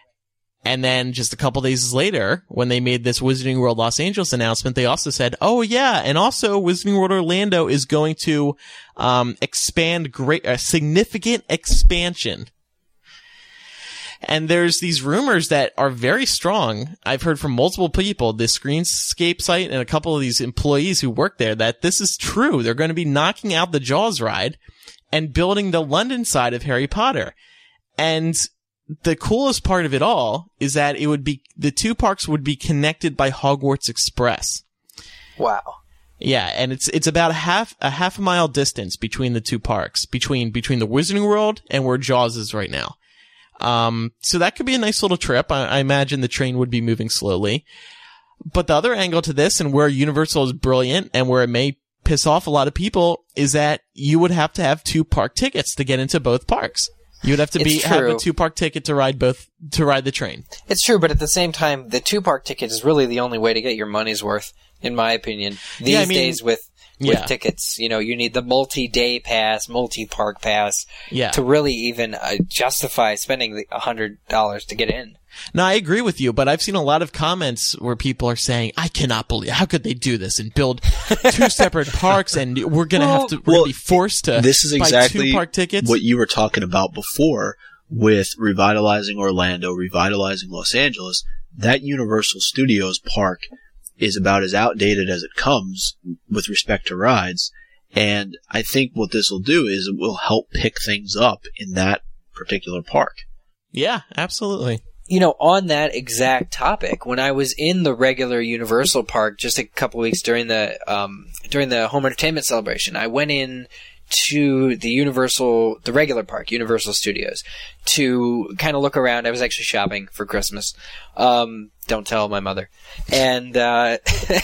Speaker 3: And then just a couple days later, when they made this Wizarding World Los Angeles announcement, they also said, oh yeah, and also Wizarding World Orlando is going to um expand great a significant expansion. And there's these rumors that are very strong. I've heard from multiple people, the Screenscape site and a couple of these employees who work there, that this is true. They're going to be knocking out the Jaws ride and building the London side of Harry Potter. And the coolest part of it all is that it would be, the two parks would be connected by Hogwarts Express.
Speaker 4: Wow.
Speaker 3: Yeah, and it's it's about a half a half a mile distance between the two parks, between between the Wizarding World and where Jaws is right now. Um, so that could be a nice little trip. I, I imagine the train would be moving slowly. But the other angle to this, and where Universal is brilliant and where it may piss off a lot of people, is that you would have to have two park tickets to get into both parks. You would have to be have a two park ticket to ride both to ride the train.
Speaker 4: It's true, but at the same time, the two park ticket is really the only way to get your money's worth, in my opinion. These
Speaker 3: yeah, I mean,
Speaker 4: days with with
Speaker 3: yeah.
Speaker 4: tickets, you know, you need the multi-day pass, multi-park pass
Speaker 3: yeah.
Speaker 4: to really even uh, justify spending the one hundred dollars to get in.
Speaker 3: No, I agree with you, but I've seen a lot of comments where people are saying, I cannot believe, how could they do this and build two separate parks and we're going to well, have to we're well, be forced to
Speaker 5: this is exactly
Speaker 3: buy two park tickets?
Speaker 5: What you were talking about before with revitalizing Orlando, revitalizing Los Angeles. That Universal Studios park is about as outdated as it comes with respect to rides. And I think what this will do is it will help pick things up in that particular park.
Speaker 3: Yeah, absolutely.
Speaker 4: You know, on that exact topic, when I was in the regular Universal Park just a couple of weeks during the um, during the home entertainment celebration, I went in to the Universal, the regular park, Universal Studios, to kind of look around. I was actually shopping for Christmas. Um, don't tell my mother. And uh,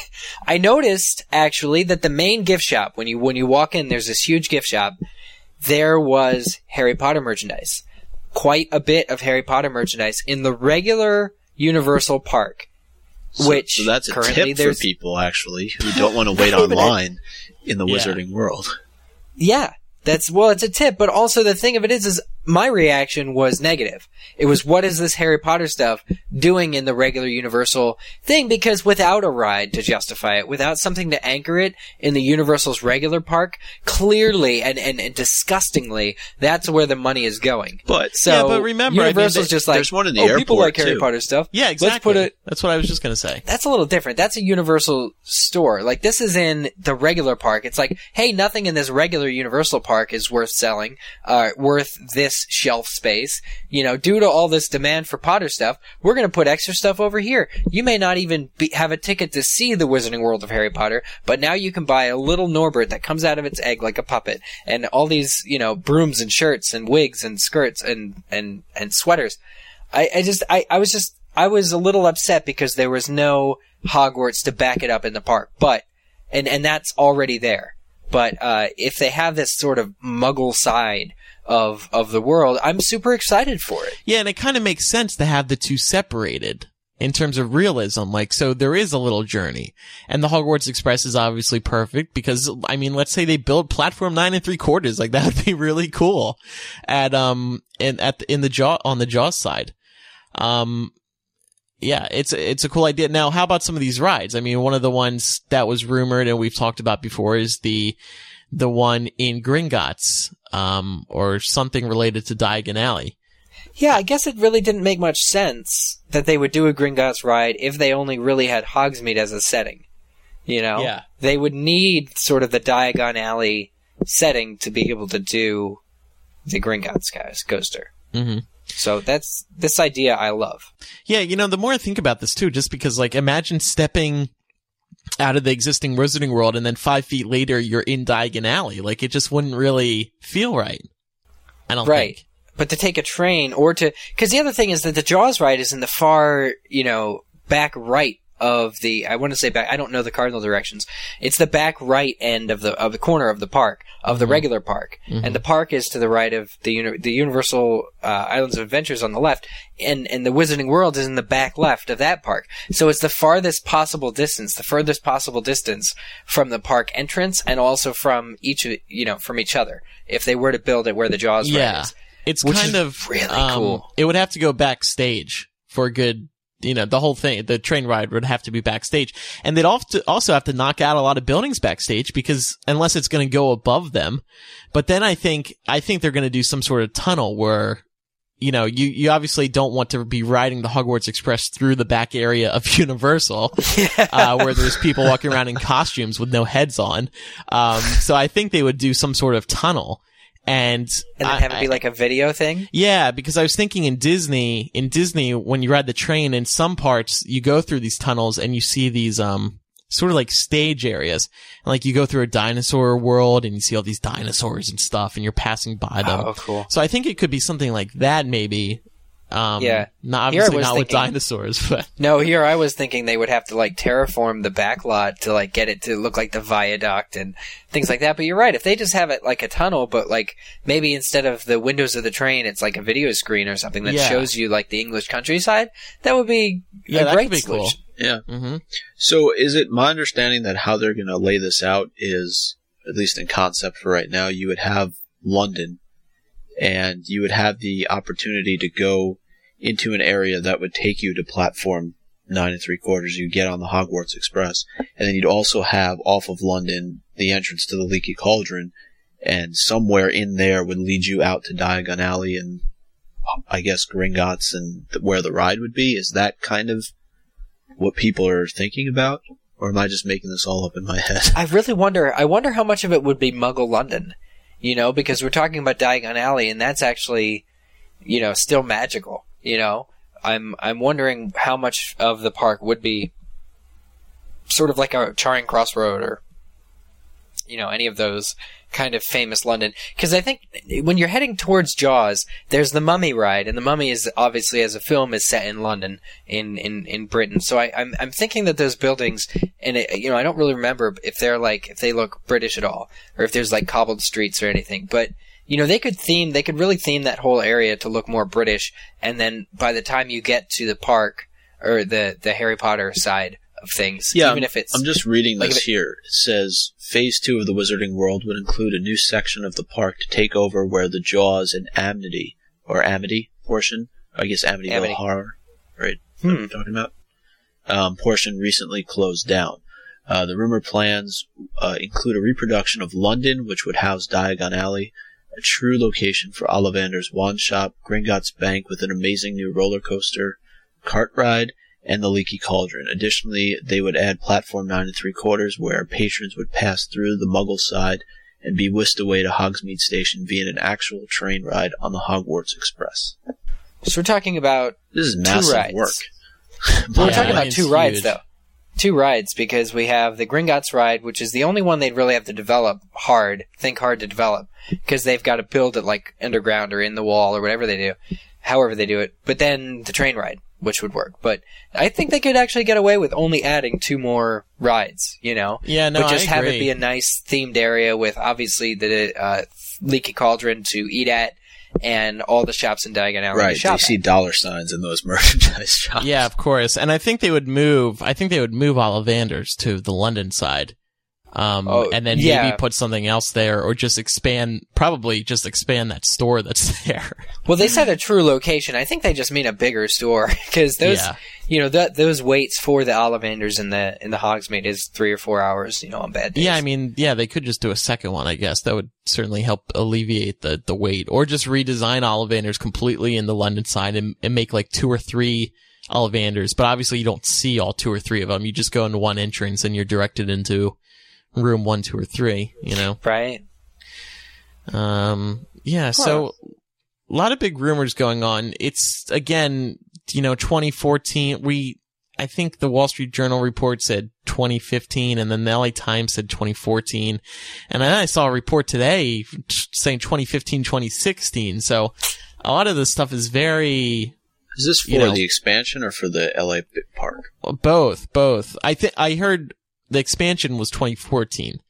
Speaker 4: I noticed actually that the main gift shop, when you when you walk in, there's this huge gift shop. There was Harry Potter merchandise. Quite a bit of Harry Potter merchandise in the regular Universal Park,
Speaker 5: so,
Speaker 4: which
Speaker 5: so that's a
Speaker 4: currently
Speaker 5: tip
Speaker 4: there's...
Speaker 5: for people actually who don't want to wait online in the yeah. Wizarding World.
Speaker 4: Yeah, that's well, it's a tip, but also the thing of it is, is my reaction was negative. It was, what is this Harry Potter stuff doing in the regular Universal thing? Because without a ride to justify it, without something to anchor it in the Universal's regular park, clearly and, and, and disgustingly, that's where the money is going.
Speaker 5: But
Speaker 4: so
Speaker 3: yeah, but remember,
Speaker 4: Universal's
Speaker 3: I mean,
Speaker 4: just like,
Speaker 5: there's one in the
Speaker 4: oh,
Speaker 5: airport,
Speaker 4: people like Harry
Speaker 5: too.
Speaker 4: Potter stuff.
Speaker 3: Yeah, exactly.
Speaker 4: Let's put it.
Speaker 3: That's what I was just going to say.
Speaker 4: That's a little different. That's a Universal store. Like, this is in the regular park. It's like, hey, nothing in this regular Universal park is worth selling, uh, worth this shelf space. You know, due to all this demand for Potter stuff, we're going to put extra stuff over here. You may not even be, have a ticket to see the Wizarding World of Harry Potter, but now you can buy a little Norbert that comes out of its egg like a puppet, and all these, you know, brooms and shirts and wigs and skirts and, and, and sweaters. I, I just, I, I was just, I was a little upset because there was no Hogwarts to back it up in the park, but, and, and that's already there. But, uh, if they have this sort of muggle side of, of the world, I'm super excited for it.
Speaker 3: Yeah, and it kind of makes sense to have the two separated in terms of realism. Like, so there is a little journey. And the Hogwarts Express is obviously perfect because, I mean, let's say they build platform nine and three quarters. Like, that would be really cool at, um, in, at, the, in the jaw, on the Jaws side. Um, Yeah, it's it's a cool idea. Now, how about some of these rides? I mean, one of the ones that was rumored and we've talked about before is the the one in Gringotts, um, or something related to Diagon Alley.
Speaker 4: Yeah, I guess it really didn't make much sense that they would do a Gringotts ride if they only really had Hogsmeade as a setting. You know?
Speaker 3: Yeah.
Speaker 4: They would need sort of the Diagon Alley setting to be able to do the Gringotts guys coaster.
Speaker 3: Mm-hmm.
Speaker 4: So that's, this idea I love.
Speaker 3: Yeah, you know, the more I think about this too, just because, like, imagine stepping out of the existing Wizarding World and then five feet later you're in Diagon Alley. Like, it just wouldn't really feel right. I don't
Speaker 4: Right.
Speaker 3: think.
Speaker 4: But to take a train or to, because the other thing is that the Jaws ride is in the far, you know, back right of the, I want to say back, I don't know the cardinal directions. It's the back right end of the, of the corner of the park, of the
Speaker 3: Mhm.
Speaker 4: regular park.
Speaker 3: Mhm.
Speaker 4: And the park is to the right of the, uni- the Universal, uh, Islands of Adventures on the left. And, and the Wizarding World is in the back left of that park. So it's the farthest possible distance, the furthest possible distance from the park entrance and also from each, of- you know, from each other. If they were to build it where the Jaws ride
Speaker 3: Yeah.
Speaker 4: is.
Speaker 3: It's
Speaker 4: Which
Speaker 3: kind
Speaker 4: is
Speaker 3: of
Speaker 4: really
Speaker 3: um,
Speaker 4: cool.
Speaker 3: It would have to go backstage for a good, you know, the whole thing, the train ride would have to be backstage. And they'd also also have to knock out a lot of buildings backstage because unless it's going to go above them. But then I think, I think they're going to do some sort of tunnel where, you know, you, you obviously don't want to be riding the Hogwarts Express through the back area of Universal, uh, where there's people walking around in costumes with no heads on. Um, so I think they would do some sort of tunnel. And,
Speaker 4: And then
Speaker 3: I-
Speaker 4: have it be
Speaker 3: I-
Speaker 4: like a video thing?
Speaker 3: yeah, because I was thinking in Disney, in Disney, when you ride the train, in some parts, you go through these tunnels and you see these, um, sort of like stage areas. And like you go through a dinosaur world and you see all these dinosaurs and stuff and you're passing by them.
Speaker 4: Oh, cool.
Speaker 3: So I think it could be something like that maybe. Um,
Speaker 4: Yeah.
Speaker 3: Not,
Speaker 4: Here I
Speaker 3: obviously
Speaker 4: was
Speaker 3: not with
Speaker 4: thinking-
Speaker 3: dinosaurs, but.
Speaker 4: No, here I was thinking they would have to like terraform the back lot to like get it to look like the viaduct and things like that. But you're right. If they just have it like a tunnel, but like maybe instead of the windows of the train, it's like a video screen or something that
Speaker 3: Yeah.
Speaker 4: shows you like the English countryside, that would be
Speaker 3: Yeah,
Speaker 4: a
Speaker 3: that
Speaker 4: great
Speaker 3: could be cool.
Speaker 4: solution.
Speaker 5: Yeah.
Speaker 3: Mm-hmm.
Speaker 5: So is it my understanding that how they're going to lay this out is, at least in concept for right now, you would have London and you would have the opportunity to go into an area that would take you to platform nine and three quarters. You get on the Hogwarts Express, and then you'd also have off of London the entrance to the Leaky Cauldron, and somewhere in there would lead you out to Diagon Alley and I guess Gringotts and th- where the ride would be. Is that kind of what people are thinking about, or am I just making this all up in my head?
Speaker 4: I really wonder, I wonder how much of it would be Muggle London, you know, because we're talking about Diagon Alley and that's actually, you know, still magical. You know, I'm I'm wondering how much of the park would be sort of like a Charing Cross Road or, you know, any of those kind of famous London. Because I think when you're heading towards Jaws, there's the Mummy ride, and the Mummy is obviously, as a film, is set in London, in, in, in Britain. So I, I'm I'm thinking that those buildings, and it, you know, I don't really remember if they're like if they look British at all, or if there's like cobbled streets or anything, but. You know, they could theme, they could really theme that whole area to look more British, and then by the time you get to the park, or the, the Harry Potter side of things,
Speaker 5: Yeah,
Speaker 4: even
Speaker 5: I'm,
Speaker 4: if it's...
Speaker 5: I'm just reading
Speaker 4: like
Speaker 5: this
Speaker 4: if it-
Speaker 5: here. It says, Phase two of the Wizarding World would include a new section of the park to take over where the Jaws and Amity or Amity portion. I guess Amityville
Speaker 4: Amity.
Speaker 5: Horror, right?
Speaker 4: Hmm.
Speaker 5: What I'm talking about. Um, portion recently closed down. Uh, the rumored plans uh, include a reproduction of London, which would house Diagon Alley, a true location for Ollivander's Wand Shop, Gringotts Bank with an amazing new roller coaster, cart ride, and the Leaky Cauldron. Additionally, they would add Platform nine and three quarters, where patrons would pass through the Muggle side and be whisked away to Hogsmeade Station via an actual train ride on the Hogwarts Express.
Speaker 4: So we're talking about
Speaker 5: This is massive
Speaker 4: rides.
Speaker 5: work.
Speaker 4: Well, we're
Speaker 3: Yeah,
Speaker 4: talking about
Speaker 3: it's
Speaker 4: two rides,
Speaker 3: huge.
Speaker 4: though. Two rides, because we have the Gringotts ride, which is the only one they'd really have to develop hard, think hard to develop, because they've got to build it like underground or in the wall or whatever they do, however they do it. But then the train ride, which would work. But I think they could actually get away with only adding two more rides, you know?
Speaker 3: Yeah, no,
Speaker 4: But just
Speaker 3: I
Speaker 4: have it
Speaker 3: agree.
Speaker 4: be a nice themed area with obviously the uh, Leaky Cauldron to eat at, and all the shops in Diagon Alley
Speaker 5: Right,
Speaker 4: to shop
Speaker 5: you see
Speaker 4: at.
Speaker 5: dollar signs in those merchandise shops.
Speaker 3: Yeah, of course. And I think they would move. I think they would move Ollivanders to the London side, um,
Speaker 4: Oh,
Speaker 3: and then
Speaker 4: yeah.
Speaker 3: maybe put something else there, or just expand. Probably just expand that store that's there.
Speaker 4: Well, they said a true location. I think they just mean a bigger store, because those,
Speaker 3: Yeah.
Speaker 4: you know, that those waits for the Ollivanders in the in the Hogsmeade is three or four hours, you know, on bad days.
Speaker 3: Yeah, I mean, yeah, they could just do a second one. I guess that would certainly help alleviate the the wait, or just redesign Ollivanders completely in the London side and, and make like two or three Ollivanders. But obviously, you don't see all two or three of them. You just go into one entrance and you're directed into room one, two, or three. You know.
Speaker 4: right.
Speaker 3: Um, yeah, so a lot of big rumors going on. It's, again, you know, twenty fourteen, we, I think the Wall Street Journal report said twenty fifteen, and then the L A Times said twenty fourteen. And then I saw a report today saying twenty fifteen, twenty sixteen. So a lot of this stuff is very,
Speaker 5: Is this for
Speaker 3: You know-
Speaker 5: the expansion or for the L A park?
Speaker 3: both, both. I think, I heard the expansion was twenty fourteen,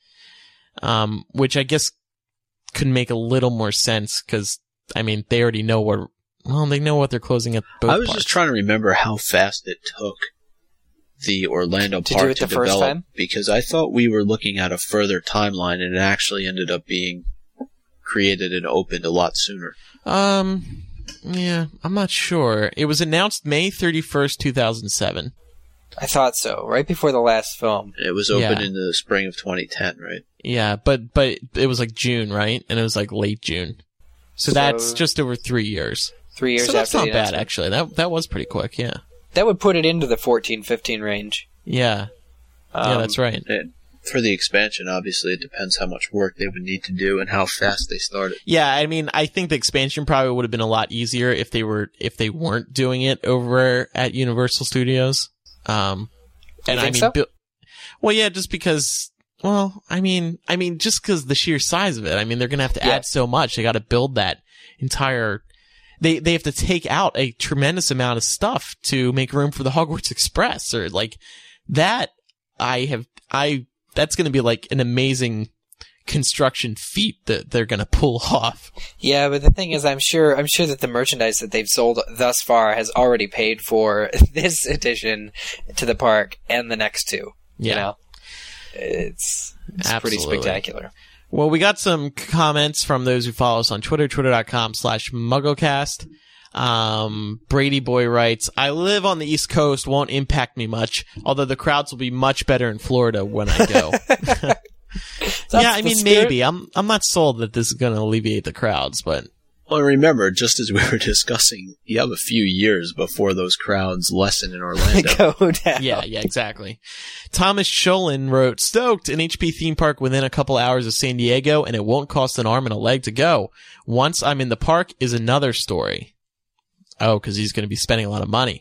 Speaker 3: um, which I guess could make a little more sense because, I mean, they already know what, well, they know what they're closing at both
Speaker 5: I was
Speaker 3: parks.
Speaker 5: just trying to remember how fast it took the Orlando
Speaker 4: To do
Speaker 5: park
Speaker 4: it
Speaker 5: to
Speaker 4: the first
Speaker 5: develop,
Speaker 4: time?
Speaker 5: because I thought we were looking at a further timeline, and it actually ended up being created and opened a lot sooner.
Speaker 3: Um, yeah, I'm not sure. It was announced May thirty-first, two thousand seven.
Speaker 4: I thought so, right before the last film.
Speaker 5: It was opened
Speaker 3: Yeah.
Speaker 5: in the spring of twenty ten, right?
Speaker 3: Yeah, but, but it was like June, right? And it was like late June. So,
Speaker 4: So-
Speaker 3: that's just over three years.
Speaker 4: Three years
Speaker 3: so that's
Speaker 4: after
Speaker 3: not
Speaker 4: the
Speaker 3: bad,
Speaker 4: announcement.
Speaker 3: actually. That, that was pretty quick, yeah.
Speaker 4: That would put it into the fourteen, fifteen range.
Speaker 3: Yeah.
Speaker 4: Um,
Speaker 3: yeah, that's right.
Speaker 5: And for the expansion, obviously, it depends how much work they would need to do and how fast they start it.
Speaker 3: Yeah, I mean, I think the expansion probably would have been a lot easier if they were if they weren't doing it over at Universal Studios. Um, and
Speaker 4: You
Speaker 3: I
Speaker 4: think
Speaker 3: mean,
Speaker 4: so?
Speaker 3: Bill- well, yeah, just because. Well, I mean, I mean, just because the sheer size of it. I mean, they're gonna have to
Speaker 4: Yeah.
Speaker 3: add so much. They got to build that entire. They they have to take out a tremendous amount of stuff to make room for the Hogwarts Express, or like that. I have I. That's gonna be like an amazing construction feat that they're gonna pull off.
Speaker 4: Yeah, but the thing is, I'm sure I'm sure that the merchandise that they've sold thus far has already paid for this addition to the park and the next two. You
Speaker 3: Yeah.
Speaker 4: know, it's it's pretty
Speaker 3: Absolutely.
Speaker 4: spectacular.
Speaker 3: Well, we got some comments from those who follow us on Twitter, twitter.com slash MuggleCast. Um, Brady Boy writes, I live on the East Coast, won't impact me much, although the crowds will be much better in Florida when I go. yeah, I
Speaker 4: the
Speaker 3: mean,
Speaker 4: spirit.
Speaker 3: maybe. I'm I'm not sold that this is going to alleviate the crowds, but
Speaker 5: Well, remember, just as we were discussing, you have a few years before those crowds lessen in Orlando.
Speaker 4: Go down.
Speaker 3: yeah, yeah, exactly. Thomas Sholin wrote, stoked, an H P theme park within a couple hours of San Diego, and it won't cost an arm and a leg to go. Once I'm in the park is another story. Oh, because he's going to be spending a lot of money.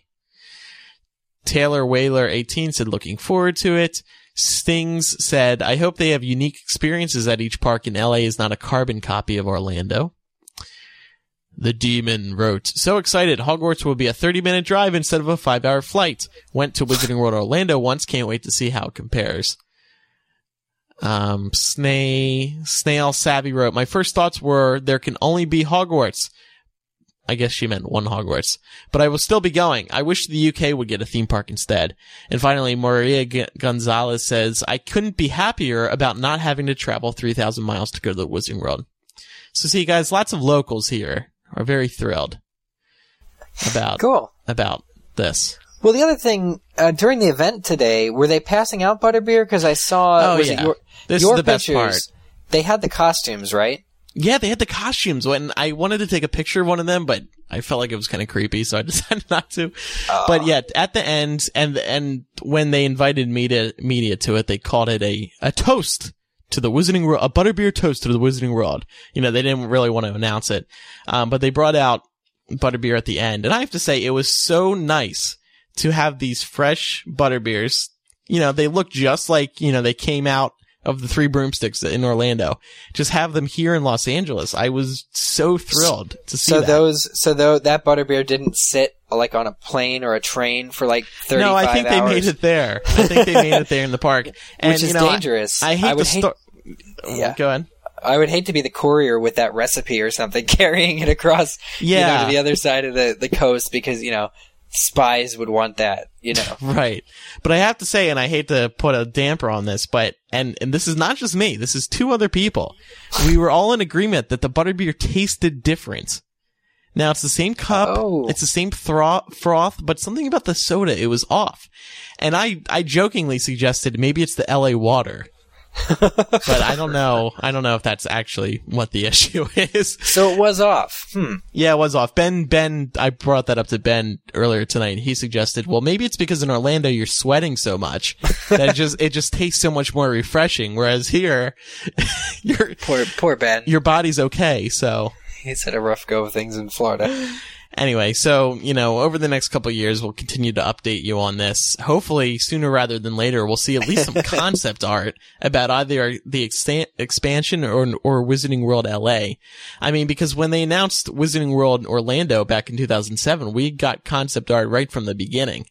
Speaker 3: Taylor Whaler eighteen said, looking forward to it. Stings said, I hope they have unique experiences at each park, and L A is not a carbon copy of Orlando. The Demon wrote, so excited. Hogwarts will be a thirty minute drive instead of a five hour flight. Went to Wizarding World Orlando once. Can't wait to see how it compares. Um, Snay, Snail Savvy wrote, my first thoughts were there can only be Hogwarts. I guess she meant one Hogwarts. But I will still be going. I wish the U K would get a theme park instead. And finally, Maria G- Gonzalez says, I couldn't be happier about not having to travel three thousand miles to go to the Wizarding World. So see, guys, lots of locals here are very thrilled about
Speaker 4: Cool.
Speaker 3: about this.
Speaker 4: Well, the other thing, uh, during the event today, were they passing out butterbeer? Because I saw
Speaker 3: Oh,
Speaker 4: was
Speaker 3: yeah.
Speaker 4: it your,
Speaker 3: This
Speaker 4: your
Speaker 3: is the best
Speaker 4: pictures,
Speaker 3: part.
Speaker 4: They had the costumes, right?
Speaker 3: Yeah, they had the costumes. When I wanted to take a picture of one of them, but I felt like it was kind of creepy, so I decided not to.
Speaker 4: Oh.
Speaker 3: But yeah, at the end, and and when they invited media media to it, they called it a a toast to the Wizarding World, a butterbeer toast to the Wizarding World. You know, they didn't really want to announce it, um, but they brought out butterbeer at the end, and I have to say, it was so nice to have these fresh butterbeers. You know, they look just like, you know, they came out of the Three Broomsticks in Orlando. Just have them here in Los Angeles. I was so thrilled to see
Speaker 4: So
Speaker 3: that.
Speaker 4: those, so though that butterbeer didn't sit like on a plane or a train for like thirty-five
Speaker 3: No, I think
Speaker 4: hours,
Speaker 3: they made it there. I think they made it there in the park. And,
Speaker 4: which is
Speaker 3: you know,
Speaker 4: dangerous.
Speaker 3: I, I hate
Speaker 4: I would
Speaker 3: the
Speaker 4: hate-
Speaker 3: story.
Speaker 4: Yeah.
Speaker 3: Go ahead.
Speaker 4: I would hate to be the courier with that recipe or something, carrying it across, you know,
Speaker 3: Yeah.
Speaker 4: to the other side of the, the coast because, you know, spies would want that, you know.
Speaker 3: Right. But I have to say, and I hate to put a damper on this, but, and, and this is not just me, this is two other people. We were all in agreement that the butterbeer tasted different. Now, it's the same cup,
Speaker 4: Oh.
Speaker 3: it's the same thro- froth, but something about the soda, it was off. And I, I jokingly suggested maybe it's the L A water. But I don't know. I don't know if that's actually what the issue is.
Speaker 4: So it was off. Hmm.
Speaker 3: Yeah, it was off. Ben, Ben, I brought that up to Ben earlier tonight. He suggested, well, maybe it's because in Orlando you're sweating so much that it just, it just tastes so much more refreshing. Whereas here, your,
Speaker 4: Poor, poor Ben.
Speaker 3: your body's okay. So
Speaker 4: He's had a rough go of things in Florida.
Speaker 3: anyway, so, you know, over the next couple of years, we'll continue to update you on this. Hopefully sooner rather than later, we'll see at least some concept art about either the extan- expansion or, or Wizarding World L A. I mean, because when they announced Wizarding World Orlando back in two thousand seven, we got concept art right from the beginning.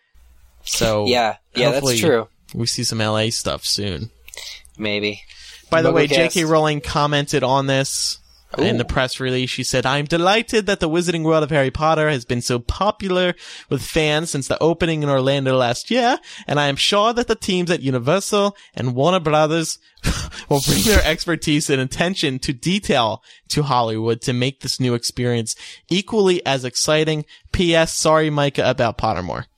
Speaker 3: So
Speaker 4: Yeah, yeah, that's
Speaker 3: hopefully
Speaker 4: true.
Speaker 3: we see some L A stuff soon.
Speaker 4: Maybe.
Speaker 3: By the way, J K
Speaker 4: Mugglecast.
Speaker 3: Rowling commented on this in
Speaker 4: Ooh.
Speaker 3: the press release. She said, I'm delighted that the Wizarding World of Harry Potter has been so popular with fans since the opening in Orlando last year, and I am sure that the teams at Universal and Warner Brothers will bring their expertise and attention to detail to Hollywood to make this new experience equally as exciting. P S. Sorry, Micah, about Pottermore.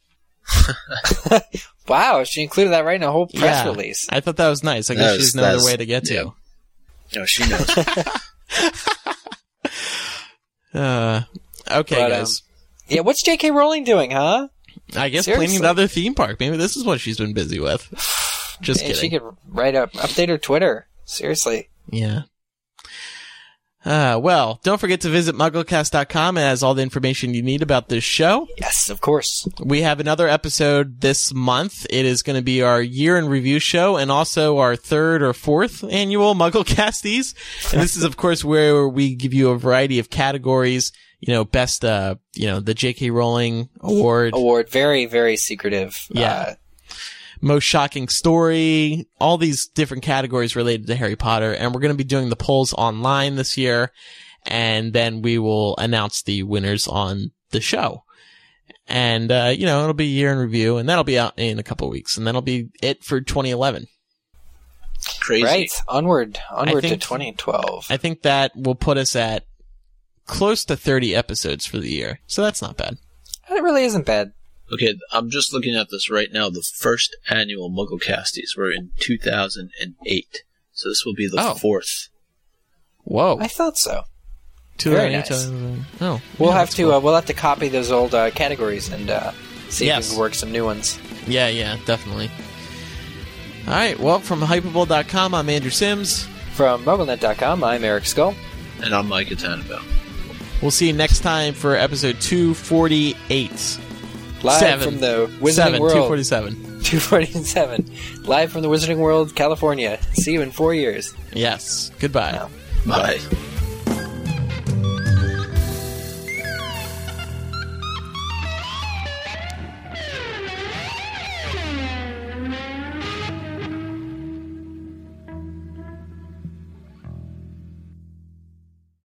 Speaker 4: Wow, she included that right in a whole press
Speaker 3: Yeah,
Speaker 4: release.
Speaker 3: I thought that was nice. I guess
Speaker 5: That
Speaker 3: she
Speaker 5: was-
Speaker 3: has no other
Speaker 5: that's-
Speaker 3: way to get to.
Speaker 5: yeah. No, she knows.
Speaker 3: Uh, okay,
Speaker 4: But, um,
Speaker 3: guys.
Speaker 4: Yeah, what's J K Rowling doing, huh?
Speaker 3: I guess
Speaker 4: seriously.
Speaker 3: planning another theme park. Maybe this is what she's been busy with. Just
Speaker 4: Man,
Speaker 3: kidding.
Speaker 4: she could write up, update her Twitter. Seriously.
Speaker 3: Yeah. Uh, well, don't forget to visit mugglecast dot com. It has all the information you need about this show.
Speaker 4: Yes, of course.
Speaker 3: We have another episode this month. It is going to be our year in review show and also our third or fourth annual Mugglecasties. And this is, of course, where we give you a variety of categories. You know, best, uh, you know, the J K Rowling Award.
Speaker 4: Award, very, very secretive.
Speaker 3: Yeah.
Speaker 4: Uh,
Speaker 3: Most shocking story, all these different categories related to Harry Potter. And we're going to be doing the polls online this year. And then we will announce the winners on the show. And, uh, you know, it'll be year in review, and that'll be out in a couple of weeks. And that'll be it for twenty eleven.
Speaker 5: Crazy.
Speaker 4: right. Onward. Onward
Speaker 3: think-
Speaker 4: to twenty twelve.
Speaker 3: I think that will put us at close to thirty episodes for the year. So that's not bad.
Speaker 4: It really isn't bad.
Speaker 5: Okay, I'm just looking at this right now. The first annual Mugglecasties were in two thousand eight. So this will be the
Speaker 3: Oh.
Speaker 5: fourth.
Speaker 3: Whoa.
Speaker 4: I thought so.
Speaker 3: Two
Speaker 4: very
Speaker 3: eight,
Speaker 4: nice.
Speaker 3: uh, oh,
Speaker 4: We'll
Speaker 3: yeah,
Speaker 4: have
Speaker 3: that's
Speaker 4: to
Speaker 3: cool.
Speaker 4: uh, we'll have to copy those old uh, categories and uh, see
Speaker 3: Yes.
Speaker 4: if we can work some new ones.
Speaker 3: Yeah, yeah, definitely. All right. Well, from hypable dot com, I'm Andrew Sims.
Speaker 4: From MuggleNet dot com, I'm Eric Skull.
Speaker 5: And I'm Mike Tannenbaum.
Speaker 3: We'll see you next time for episode two forty-eight.
Speaker 4: Live
Speaker 3: Seven.
Speaker 4: from the Wizarding
Speaker 3: Seven,
Speaker 4: World.
Speaker 3: two forty-seven.
Speaker 4: two forty-seven. Live from the Wizarding World, California. See you in four years.
Speaker 3: Yes. Goodbye.
Speaker 4: Wow.
Speaker 5: Bye.